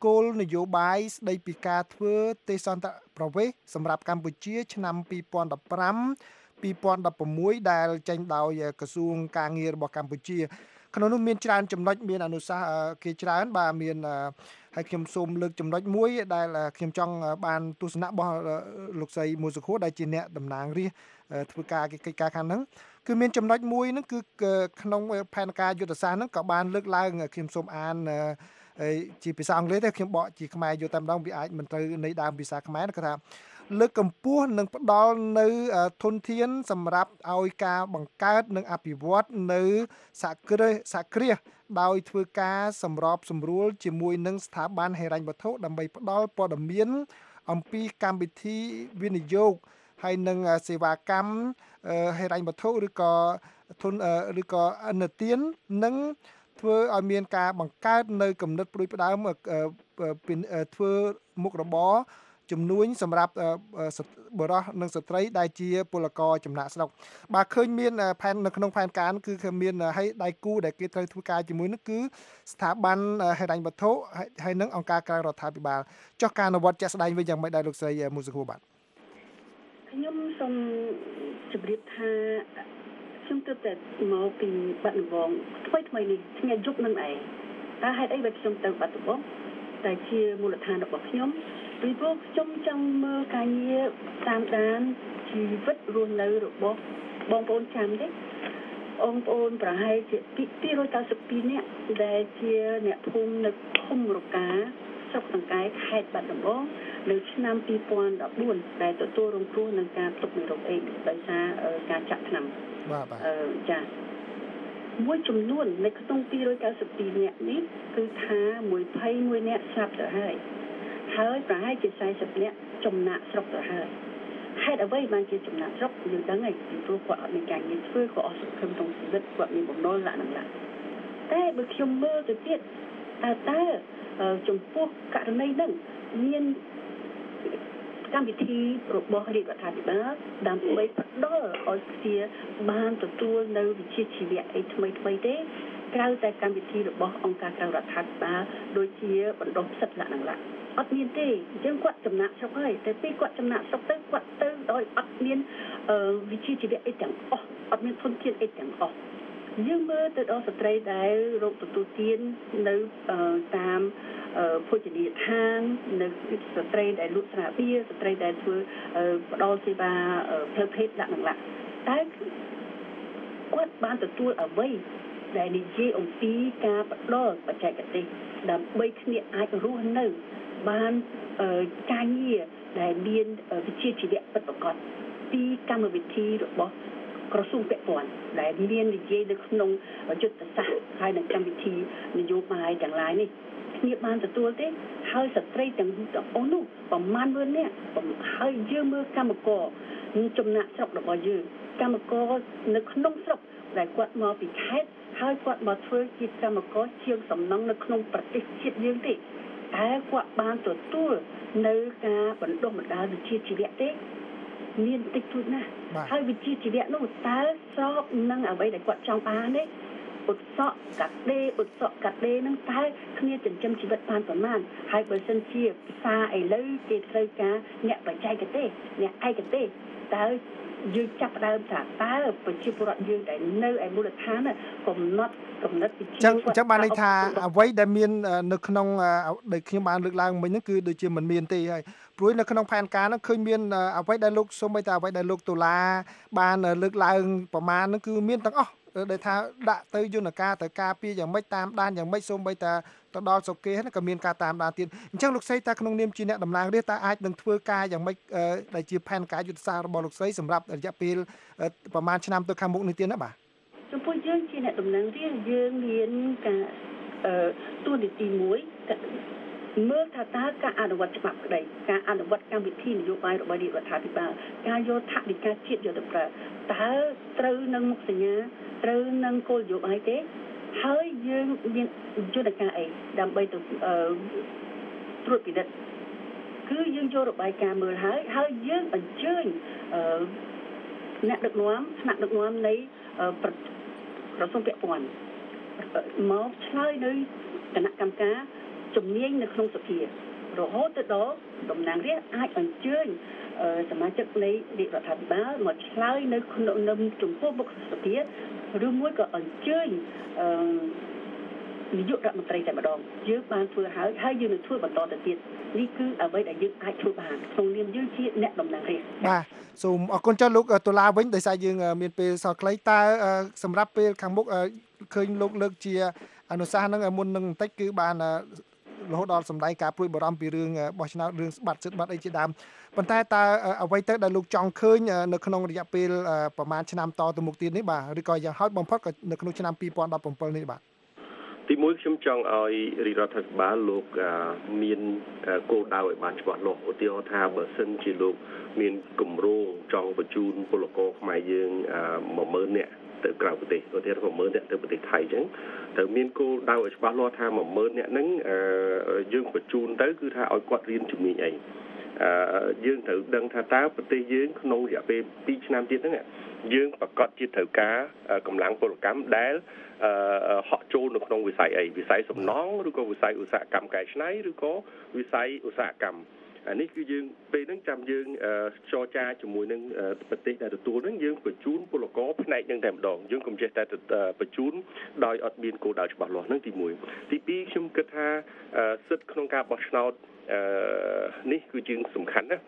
គោលនយោបាយស្ដីពីការធ្វើទេសន្តរប្រវេសន៍សម្រាប់កម្ពុជាឆ្នាំពីរពាន់ដប់ប្រាំ ពីរពាន់ដប់ប្រាំមួយដែលចេញដោយក្រសួងការងាររបស់កម្ពុជាក្នុងនោះមានច្រើនចំណុចមានអនុសាសន៍គេច្រើនបាទមានហើយខ្ញុំសូមលើកចំណុចមួយដែលខ្ញុំចង់បានទស្សនៈរបស់លោកស្រីមួសុខួរដែលជាអ្នកតំណាងរាស្ត្រធ្វើការកិច្ចការខាងហ្នឹងគឺមានចំណុចមួយហ្នឹងគឺក្នុងផែនការយុទ្ធសាស្ត្រហ្នឹងក៏បានលើកឡើងខ្ញុំសូមអានជាភាសាអង់គ្លេសទេខ្ញុំបកជាខ្មែរយកតែម្ដងវាអាចមិនត្រូវន័យដើមភាសាខ្មែរគាត់ថាលើកកម្ពស់និងផ្ដល់នៅធនធានសម្រាប់ឲ្យការបង្កើតនិងអភិវឌ្ឍនៅសហគ្រាសសហគ្រាសដោយធ្វើការសម្របសម្រួលជាមួយនឹងស្ថាប័នហិរញ្ញវត្ថុដើម្បីផ្ដល់ព័ត៌មានអំពីកម្មវិធីវិនិយោគហើយនឹងសេវាកម្មហិរញ្ញវត្ថុឬក៏ធនឬក៏អនុទាននិងធ្វើឲ្យមានការបង្កើតនៅគំនិតព្រួយផ្ដើមធ្វើមុខរបរជំនួញសម្រាប់បុរសនិងស្ត្រីដែលជាពលករចំណាក់ស្រុកបាទឃើញមានផែននៅក្នុងផែនការគឺគឺមានឲ្យដៃគូដែលគេត្រូវធ្វើការជាមួយនោះគឺស្ថាប័នហិរញ្ញវត្ថុហើយនិងអង្គការក្រៅរដ្ឋាភិបាលចុះការអនុវត្តជាក់ស្ដែងវិញយ៉ាងម៉េចដែរលោកស្រីមូសុខួរបាទខ្ញុំសូមជម្រាបថាខ្ញុំទើបតែមកពីបាត់ដំបងថ្មីថ្មីនេះថ្ងៃយប់នឹងឯងតើហេតុអីបើខ្ញុំទៅបាត់ដំបងតែជាមូលដ្ឋានរបស់ខ្ញុំពីព្រោះខ្ញុំចង់មើលការងារតាមដានជីវិតរស់នៅរបស់បងប្អូនចាំទេបងប្អូនប្រហែលជាពីររយកៅសិបពីរនាក់ដែលជាអ្នកភូមិនៅឃុំរកាស្រុកសង្កែខេត្តបាត់ដំបងនៅឆ្នាំពីរពាន់ដប់បួនដែលទទួលរងគ្រោះនឹងការទុកមេរោគអេដស៍ដោយសារការចាក់ថ្នាំបាទបាទអឺចា៎មួយចំនួននៅក្នុងពីររយកៅសិបពីរនាក់នេះគឺថាមួយភ័យមួយនាក់ស្លាប់ទៅហើយហើយប្រហែលជាសែនសិបនាក់ចំណាក់ស្រុកទៅហើយហេតុអ្វីបានជាចំណាក់ស្រុកយើងដឹងហើយពីព្រោះគាត់អត់មានការងារធ្វើគាត់អស់សង្ឃឹមក្នុងជីវិតគាត់មានបំណុលលក្ខណៈតែបើខ្ញុំមើលទៅទៀតតើតើចំពោះករណីហ្នឹងមានកម្មវិធីរបស់រាជរដ្ឋាភិបាលដើម្បីផ្ដល់ឲ្យជាបានទទួលនៅវិជ្ជាជីវៈអីថ្មីថ្មីទេក្រៅតែកម្មវិធីរបស់អង្គការក្រៅរដ្ឋាភិបាលដូចជាបណ្ដុះសិទ្ធិលក្ខណៈអត់មានទេអញ្ចឹងគាត់ចំណាក់ស្រុកហើយតែពេលគាត់ចំណាក់ស្រុកទៅគាត់ទៅដោយអត់មានវិជ្ជាជីវៈអីទាំងអស់អត់មានធនធានអីទាំងអស់យើងមើលទៅដល់ស្ត្រីដែលរកទទួលទាននៅតាមភោជនីយដ្ឋាននៅស្ត្រីដែលលក់ស្រាបៀរស្ត្រីដែលធ្វើផ្ដល់សេវាផ្លូវភេទដាក់នឹងឡាតែគាត់បានទទួលអ្វីដែលនិយាយអំពីការផ្ដល់បច្ចេកទេសដើម្បីគ្នាអាចរស់នៅបានការងារដែលមានវិជ្ជាជីវៈពិតប្រាកដពីកម្មវិធីរបស់ក្រសួងពាក់ព័ន្ធដែលមាននិយាយនៅក្នុងយុទ្ធសាស្ត្រហើយនឹងកម្មវិធីនយោបាយទាំងឡាយនេះគ្នាបានទទួលទេហើយស្ត្រីទាំងអស់នោះប្រមាណមួយនេះហើយយើងមើលកម្មករចំណាក់ស្រុករបស់យើងកម្មករនៅក្នុងស្រុកដែលគាត់មកពីខេត្តហើយគាត់មកធ្វើជាកម្មករជាងសំណង់នៅក្នុងប្រទេសជាតិយើងទេតែគាត់បានទទួលនៅការបណ្ដុះបណ្ដាលវិជ្ជាជីវៈទេមានតិចតួចណាស់ហើយវិជ្ជាជីវៈនោះតើស្របនឹងអ្វីដែលគាត់ចង់បានទេឧស្សាហ៍កាត់ដេរឧស្សាហ៍កាត់ដេរនឹងតើគ្នាចិញ្ចឹមជីវិតបានប្រមាណហើយបើសិនជាផ្សារឥឡូវគេត្រូវការអ្នកបច្ចេកទេសអ្នកឯកទេសតើយើងចាប់ដើមថាតើប្រជាពលរដ្ឋយើងដែលនៅឯមូលដ្ឋានកំណត់កំណត់វិជ្ជាចឹងចឹងបានន័យថាអ្វីដែលមាននៅក្នុងដែលខ្ញុំបានលើកឡើងមិញហ្នឹងគឺដូចជាមិនមានទេហើយព្រោះនៅក្នុងផែនការហ្នឹងឃើញមានអ្វីដែលលោកសូម្បីតែអ្វីដែលលោកតុលាបានលើកឡើងប្រមាណហ្នឹងគឺមានទាំងអស់ដែលថាដាក់ទៅយន្តការទៅការពារយ៉ាងម៉េចតាមដានយ៉ាងម៉េចសូម្បីតែទៅដល់ស្រុកគេហ្នឹងក៏មានការតាមដានទៀតអញ្ចឹងលោកស្រីតាក្នុងនាមជាអ្នកតំណាងរាស្ត្រតើអាចនឹងធ្វើការយ៉ាងម៉េចដែលជាផែនការយុទ្ធសាស្ត្ររបស់លោកស្រីសម្រាប់រយៈពេលប្រហែលឆ្នាំទៅខាងមុខនេះទៀតណាបាទចំពោះយើងជាអ្នកតំណាងរាស្ត្រយើងមានការទូនីតិមួយមើលថាតើការអនុវត្តច្បាប់ក្តីការអនុវត្តកម្មវិធីនយោបាយរបស់រាជរដ្ឋាភិបាលការយកថវិកាជាតិយកទៅប្រើតើត្រូវនឹងមុខសញ្ញាត្រូវនឹងគោលនយោបាយទេហើយយើងមានយន្តការអីដើម្បីទៅត្រួតពិនិត្យគឺយើងយករបាយការណ៍មើលហើយហើយយើងអញ្ជើញអ្នកដឹកនាំថ្នាក់ដឹកនាំនៃក្រសួងពាក់ព័ន្ធមកឆ្លើយនៅគណៈកម្មការជំនាញនៅក្នុងសភារហូតទៅដល់តំណាងរាស្ត្រអាចអញ្ជើញសមាជិកនៃរាជរដ្ឋាភិបាលមកឆ្លើយនៅក្នុងនៅចំពោះមុខសភាឬមួយក៏អញ្ជើញអឺនាយករដ្ឋមន្ត្រីតែម្ដងយើងបានធ្វើហើយហើយយើងនឹងធ្វើបន្តទៅទៀតនេះគឺអ្វីដែលយើងអាចធ្វើបានក្នុងនាមយើងជាអ្នកតំណាងរាស្ត្របាទសូមអរគុណចុះលោកតុលាវិញដោយសារយើងមានពេលសល់ខ្លីតើសម្រាប់ពេលខាងមុខឃើញលោកលើកជាអនុសាសន៍នឹងមុននឹងបន្តិចគឺបានរហូតដល់សម្ដែងការព្រួយបារម្ភពីរឿងបោះឆ្នោតរឿងស្បាត់សិទ្ធិបាត់អីជាដើមប៉ុន្តែតើអ្វីទៅដែលលោកចង់ឃើញនៅក្នុងរយៈពេលប្រហែលឆ្នាំតទៅមុខទៀតនេះបាទឬក៏យ៉ាងហោចបំផុតក៏នៅក្នុងឆ្នាំពីរពាន់ដប់ប្រាំនេះបាទទីមួយខ្ញុំចង់ឲ្យរាជរដ្ឋាភិបាលលោកមានគោលដៅឲ្យបានច្បាស់លាស់ឧទាហរណ៍ថាបើសិនជាលោកមានគម្រោងចង់បញ្ជូនពលករខ្មែរយើងមួយម៉ឺននាក់ទៅក្រៅប្រទេសឧទាហរណ៍មួយម៉ឺននាក់ទៅប្រទេសថៃអញ្ចឹងត្រូវមានគោលដៅឲ្យច្បាស់លាស់ថាមួយម៉ឺននាក់ហ្នឹងយើងបញ្ជូនទៅគឺថាឲ្យគាត់រៀនជំនាញអីអឺយើងត្រូវដឹងថាតើប្រទេសយើងក្នុងរយៈពេលពីរឆ្នាំទៀតហ្នឹងយើងប្រកាសជាត្រូវការកម្លាំងពលកម្មដែលហក់ចូលនៅក្នុងវិស័យអីវិស័យសំណង់ឬក៏វិស័យឧស្សាហកម្មកែច្នៃឬក៏វិស័យឧស្សាហកម្មអានេះគឺយើងពេលហ្នឹងចាំយើងចរចាជាមួយនឹងប្រទេសដែលទទួលហ្នឹងយើងបញ្ជូនពលករផ្នែកហ្នឹងតែម្ដងយើងកុំចេះតែបញ្ជូនដោយអត់មានគោលដៅច្បាស់លាស់ហ្នឹងទីមួយទីពីរខ្ញុំគិតថាសិទ្ធិក្នុងការបោះឆ្នោតអឺនេះគឺជាសំខាន់ណា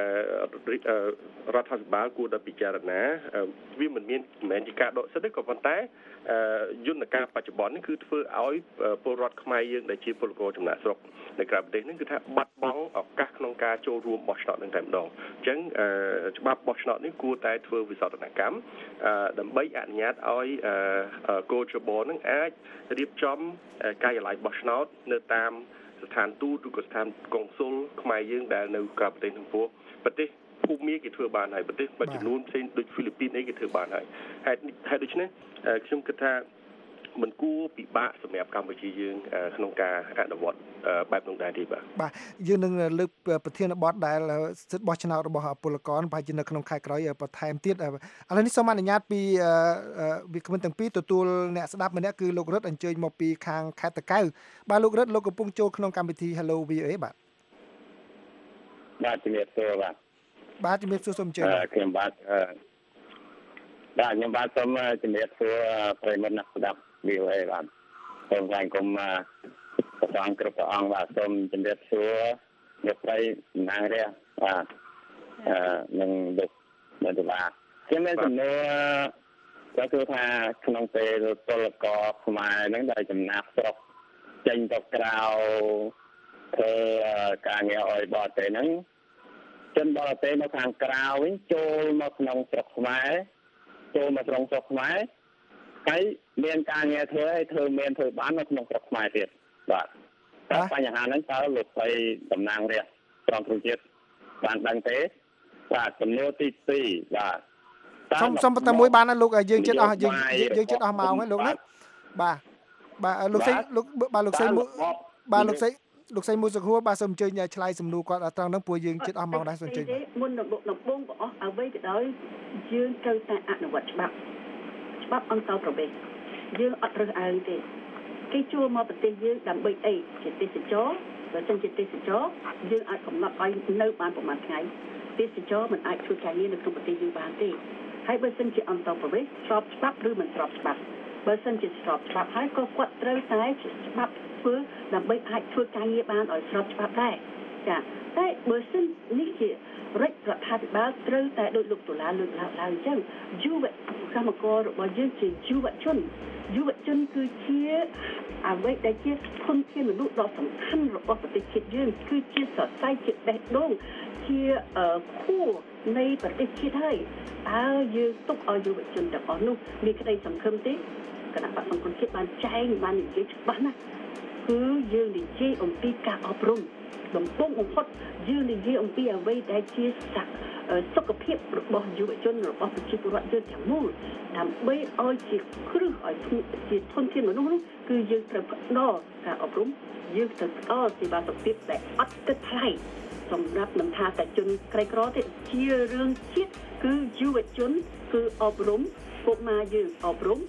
រដ្ឋាភិបាលគួរតែពិចារណាវាមិនមានមិនមែនជាការដកសិទ្ធិទេក៏ប៉ុន្តែយន្តការបច្ចុប្បន្ននេះគឺធ្វើឲ្យពលរដ្ឋខ្មែរយើងដែលជាពលករចំណាក់ស្រុកនៅក្រៅប្រទេសនេះគឺថាបាត់បង់ឱកាសក្នុងការចូលរួមបោះឆ្នោតនឹងតែម្ដងអញ្ចឹងច្បាប់បោះឆ្នោតនេះគួរតែធ្វើវិសោធនកម្មដើម្បីអនុញ្ញាតឲ្យកោជបនឹងអាចរៀបចំការិយាល័យបោះឆ្នោតនៅតាមស្ថានទូតឬក៏ស្ថានកុងស៊ុលខ្មែរយើងដែលនៅក្រៅប្រទេសទាំងពួងប្រទេសភូមាគេធ្វើបានហើយប្រទេសមួយចំនួនផ្សេងដូចហ្វីលីពីនអីគេធ្វើបានហើយហេតុហេតុដូច្នេះខ្ញុំគិតថាមិនគួរពិបាកសម្រាប់កម្ពុជាយើងក្នុងការអនុវត្តបែបនោះដែរទេបាទបាទយើងនឹងលើកប្រធានបទដែលសិទ្ធិបោះឆ្នោតរបស់ពលករប្រហែលជានៅក្នុងខែក្រោយបន្ថែមទៀតឥឡូវនេះសូមអនុញ្ញាតពីវិក្កាមទាំងពីរទទួលអ្នកស្ដាប់ម្នាក់គឺលោករឹតអញ្ជើញមកពីខាងខេត្តតាកែវបាទលោករឹតលោកកំពុងចូលក្នុងកម្មវិធី Hello វី អូ អេ បាទបាទជំរាបសួរបាទបាទជំរាបសួរសូមអញ្ជើញខ្ញុំបាទបាទខ្ញុំបាទសូមជំរាបសួរប្រិយមិត្តអ្នកស្ដាប់ វី អូ អេ បាទសូមថ្លែងគុំព្រះសង្ឃគ្រប់ព្រះអង្គបាទសូមជំរាបសួរអ្នកស្រីតំណាងរាស្ត្របាទអឺនឹងលោកនៅតុលាខ្ញុំមានសំណួរក៏គឺថាក្នុងពេលពលករខ្មែរហ្នឹងដែលចំណាក់ស្រុកចេញទៅក្រៅធ្វើការងារឲ្យបរទេសហ្នឹងជនបរទេសនៅខាងក្រៅវិញចូលមកក្នុងស្រុកខ្មែរចូលមកក្នុងស្រុកខ្មែរហើយមានការងារធ្វើឲ្យធ្វើមានធ្វើបាននៅក្នុងស្រុកខ្មែរទៀតបាទតែបញ្ហាហ្នឹងតើលោកស្រីតំណាងរាស្ត្រត្រង់គ្រូជាតិបានដឹងទេបាទសំណួរទីពីរបាទសុំសុំតែមួយបានណាលោកយើងចិត្តអស់យើងយើងចិត្តអស់ម៉ោងហ្នឹងលោកណាបាទបាទលោកស្រីលោកបាទលោកស្រីបាទលោកស្រីលោកស្រីមួយសង្ហួរបាទសូមអញ្ជើញឆ្លើយសំណួរគាត់ត្រង់ហ្នឹងព្រោះយើងចិត្តអស់ម៉ោងដែរសូមអញ្ជើញមុនដំបូងដំបូងបងអស់អ្វីក៏ដោយយើងត្រូវតែអនុវត្តច្បាប់ច្បាប់អន្តរប្រវេសន៍យើងអត់រើសអើងទេគេជួលមកប្រទេសយើងដើម្បីអីជាទេសចរបើមិនជាទេសចរយើងអាចកំណត់ឲ្យនៅបានប្រហែលថ្ងៃទេសចរមិនអាចធ្វើការងារនៅក្នុងប្រទេសយើងបានទេហើយបើមិនជាអន្តរប្រវេសន៍ស្របច្បាប់ឬមិនស្របច្បាប់បើមិនជាស្របច្បាប់ហើយក៏គាត់ត្រូវតែច្បាប់ធ្វើដើម្បីអាចធ្វើការងារបានឲ្យស្របច្បាប់ដែរចាតែបើមិននេះជារដ្ឋរដ្ឋាភិបាលត្រូវតែដោយលោកតុលាលើកឡើងឡើងអញ្ចឹងយុវកម្មកររបស់យើងជាយុវជនយុវជនគឺជាអ្វីដែលជាធនធានមនុស្សដ៏សំខាន់របស់ប្រទេសជាតិយើងគឺជាសរសៃជាបេះដូងជាខួរនៃប្រទេសជាតិហើយតើយើងទុកឲ្យយុវជនទាំងអស់នោះមានក្តីសង្ឃឹមទេគណៈបកសង្គមជាតិបានចែងបាននិយាយច្បាស់ណាស់គឺយើងនិយាយអំពីការអប់រំដំបូងបំផុតយើងនិយាយអំពីអ្វីដែលជាសក្តិសុខភាពរបស់យុវជនរបស់ប្រជាពលរដ្ឋយើងទាំងមូលដើម្បីឲ្យជាគ្រឹះឲ្យជាធនធានមនុស្សនោះគឺយើងត្រូវផ្ដល់ការអប់រំយើងត្រូវផ្ដល់សេវាសុខភាពដែលអត់គិតថ្លៃសម្រាប់មិនថាតែជនក្រីក្រទេជារឿងជាតិគឺយុវជនគឺអប់រំពុកម៉ែយើងអប់រំ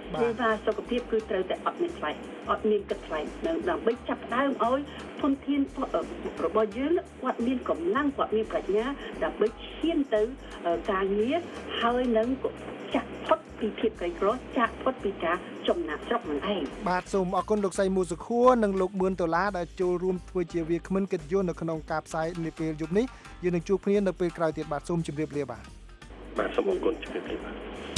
សេវាសុខភាពគឺត្រូវតែអត់មានថ្លៃអត់មានគិតថ្លៃនឹងដើម្បីចាប់ដើមឲ្យធនធានរបស់យើងគាត់មានកម្លាំងគាត់មានប្រាជ្ញាដើម្បីឈានទៅការងារហើយនឹងចាក់ផុតពីភាពក្រីក្រចាក់ផុតពីការចំណាក់ស្រុកនឹងឯងបាទសូមអរគុណលោកសីមូសុខួរនិងលោកមឿនដុល្លារដែលចូលរួមធ្វើជាវាគ្មិនកិត្តិយសនៅក្នុងការផ្សាយនាពេលយប់នេះយើងនឹងជួបគ្នានៅពេលក្រោយទៀតបាទសូមជម្រាបលាបាទបាទសូមអរគុណជម្រាបលាបាទ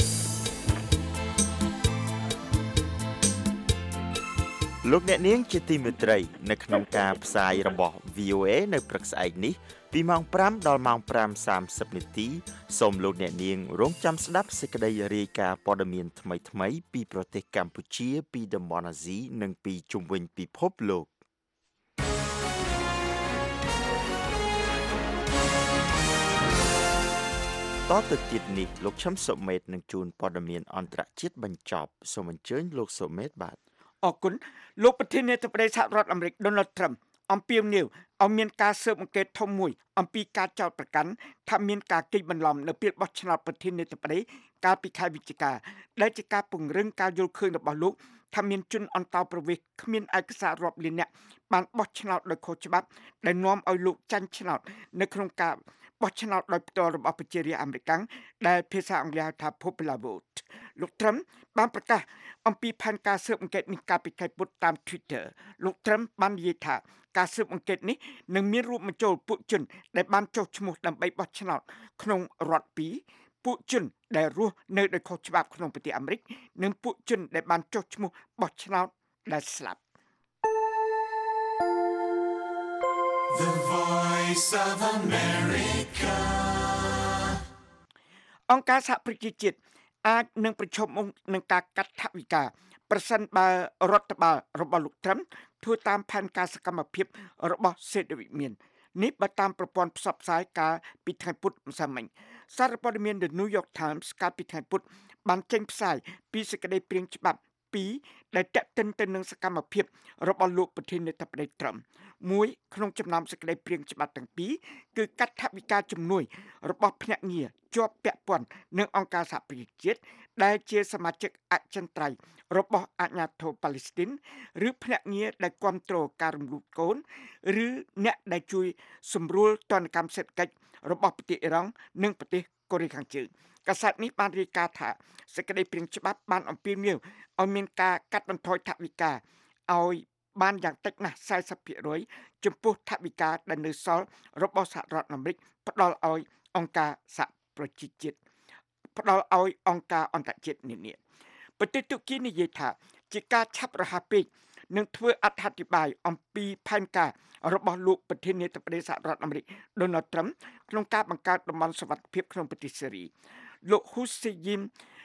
លោកអ្នកនាងជាទីមេត្រីនៅក្នុងការផ្សាយរបស់ វី អូ เอ នៅព្រឹកស្អែកនេះពីម៉ោងប្រាំដល់ម៉ោងប្រាំសាមសិបនាទីសូមលោកអ្នកនាងរងចាំស្ដាប់សេចក្តីរាយការណ៍ព័ត៌មានថ្មីៗពីប្រទេសកម្ពុជាពីតំបន់អាស៊ីនិងពីជុំវិញពិភពលោកតទៅទៀតនេះលោកឈឹមសុមេតនឹងជួនព័ត៌មានអន្តរជាតិបញ្ចប់សូមអញ្ជើញលោកសុមេតបាទអរគុណលោកប្រធានាធិបតីសហរដ្ឋអាមេរិក Donald Trump អំពាវនាវឲ្យមានការស៊ើបអង្កេតធំមួយអំពីការចោទប្រកាន់ថាមានការកេងបន្លំនៅពេលបោះឆ្នោតប្រធានាធិបតីកាលពីខែវិច្ឆិកាដែលជាការពង្រឹងការយល់ឃើញរបស់លោកថាមានជនអន្តោប្រវេសន៍គ្មានឯកសាររាប់លានអ្នកបានបោះឆ្នោតដោយខុសច្បាប់ដែលនាំឲ្យលោកចាញ់ឆ្នោតនៅក្នុងការបោះឆ្នោតដោយផ្ទាល់របស់ប្រជារាស្ត្រអាមេរិកដែលភាសាអង់គ្លេសហៅថា Popular Vote លោក Trump បានប្រកាសអំពីផែនការស៊ើបអង្កេតនេះកាលពីខែពុធតាម Twitter លោក Trump បាននិយាយថាការស៊ើបអង្កេតនេះនឹងមានរួមបញ្ចូលពួកជនដែលបានចុះឈ្មោះដើម្បីបោះឆ្នោតក្នុងរដ្ឋពីរពួកជនដែលរស់នៅដោយខុសច្បាប់ក្នុងប្រទេសអាមេរិកនិងពួកជនដែលបានចុះឈ្មោះបោះឆ្នោតដែលស្លាប់ The Voice of America អង្គការសហប្រជាជាតិអាចនឹងប្រឈមមុខនឹងការកាត់ថវិកាប្រសិនបើរដ្ឋបាលរបស់លោក Trump ធ្វើតាមផែនការសកម្មភាពរបស់សេដ្ឋវិមាននេះបើតាមប្រព័ន្ធផ្សព្វផ្សាយការពីថ្ងៃពុធម្សិលមិញសារព័ត៌មាន The New York Times កាលពីថ្ងៃពុធបានចេញផ្សាយពីសេចក្តីព្រាងច្បាប់ពីរដែលតាក់ទិនទៅនឹងសកម្មភាពរបស់លោកប្រធានាធិបតី Trump មួយក្នុងចំណោមសេចក្តីព្រាងច្បាប់ទាំងពីរគឺកាត់ថវិកាជំនួយរបស់ភ្នាក់ងារជាប់ពាក់ព័ន្ធនឹងអង្គការសហប្រជាជាតិដែលជាសមាជិកអចិន្ត្រៃយ៍របស់អាជ្ញាធរប៉ាឡេស្ទីនឬភ្នាក់ងារដែលគាំទ្រការរំលូតកូនឬអ្នកដែលជួយសម្រួលទណ្ឌកម្មសេដ្ឋកិច្ចរបស់ប្រទេសអ៊ីរ៉ង់និងប្រទេសកូរ៉េខាងជើងកាសែតនេះបានរាយការណ៍ថាសេចក្តីព្រាងច្បាប់បានអំពាវនាវឲ្យមានការកាត់បន្ថយថវិកាឲ្យបានយ៉ាងតិចណាស់ สี่สิบភាគរយ ចំពោះថវិកាដែលនៅសល់របស់សហរដ្ឋអាមេរិកផ្ដល់ឲ្យអង្គការសហប្រជាជាតិផ្ដល់ឲ្យអង្គការអន្តរជាតិនានាប្រទេសទូគីនិយាយថាជាការឆាប់រហ័សពេកនឹងធ្វើអត្ថាធិប្បាយអំពីផែនការរបស់លោកប្រធានាធិបតីសហរដ្ឋអាមេរិក Donald Trump ក្នុងការបង្កើតតំបន់សុវត្ថិភាពក្នុងប្រទេសសេរីលោក Hussein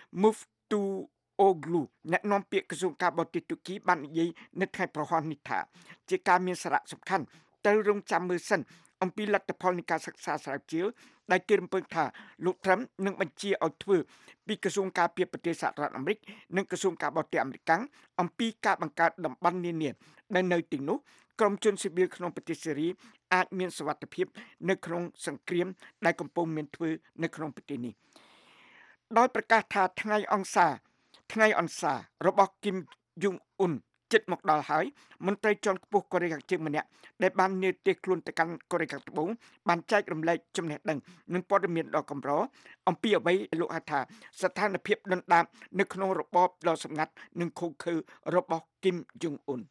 Muftuoglu អ្នកនាំពាក្យក្រសួងការបរទេសទូគីបាននិយាយនៅថ្ងៃប្រហ័ននេះថាជាការមានសារៈសំខាន់ត្រូវរងចាំមើលសិនអំពីលទ្ធផលនៃការសិក្សាស្រាវជ្រាវដែលគេរំពឹងថាលោក Trump នឹងបញ្ជាឲ្យធ្វើពីក្រសួងការពារប្រទេសសហរដ្ឋអាមេរិកនិងក្រសួងការបរទេសអាមេរិកអំពីការបង្កើតតំបន់នានាដែលនៅទីនោះក្រុមជនស៊ីវិលក្នុងប្រទេសសេរីអាចមានសុវត្ថិភាពនៅក្នុងសង្គ្រាមដែលកំពុងមានធ្វើនៅក្នុងប្រទេសនេះដោយប្រកាសថាថ្ងៃអង្សារថ្ងៃអង្សាររបស់គីមយុងអ៊ុនជិតមកដល់ហើយមន្ត្រីជាន់ខ្ពស់កូរ៉េខាងជើងម្នាក់ដែលបាននិយាយខ្លួនទៅកាន់កូរ៉េខាងត្បូងបានចែករំលែកចំណេះដឹងនិងព័ត៌មានដ៏កម្រអំពីអ្វីលោកហៅថាស្ថានភាពដុនដាបនៅក្នុងរបបដ៏សម្ងាត់និងឃោរឃៅរបស់គីមយុងអ៊ុន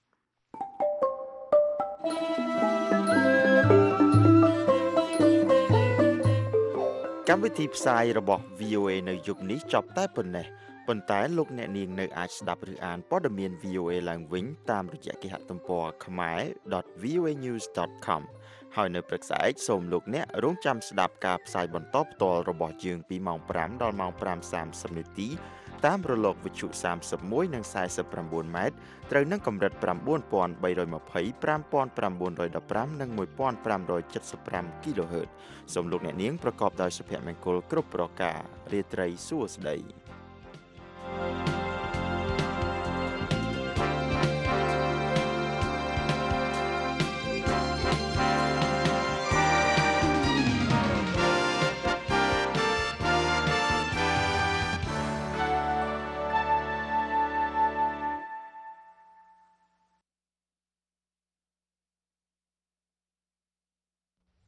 កម្មវិធីផ្សាយរបស់ វី អូ เอ នៅយប់នេះចប់តែប៉ុណ្ណេះប៉ុន្តែលោកអ្នកនាងនៅអាចស្ដាប់ឬអានព័ត៌មាន វី អូ เอ ឡើងវិញតាមរយៈគេហទំព័រ khmer dot v o a news dot com ហើយនៅព្រឹកស្អែកសូមលោកអ្នករងចាំស្ដាប់ការផ្សាយបន្តផ្ទាល់របស់យើងពីម៉ោងប្រាំដល់ម៉ោងប្រាំសាមសិបនាទីតាមរលកវិទ្យុសាមសិបមួយនិងសាយសិបប្រាំបួនម៉ែត្រត្រូវនឹងកម្រិត៩,៣២០ ៥,៩១៥ និង១,៥៧៥ kHz សូមលោកអ្នកនាងប្រកបដោយសុភមង្គលគ្រប់ប្រការរាត្រីសួស្តី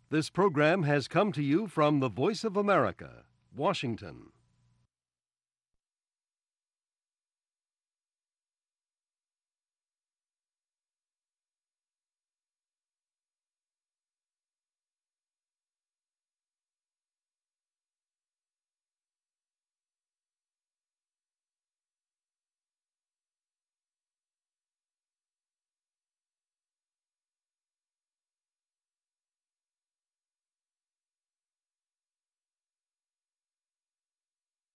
This program has come to you from the Voice of America, Washington.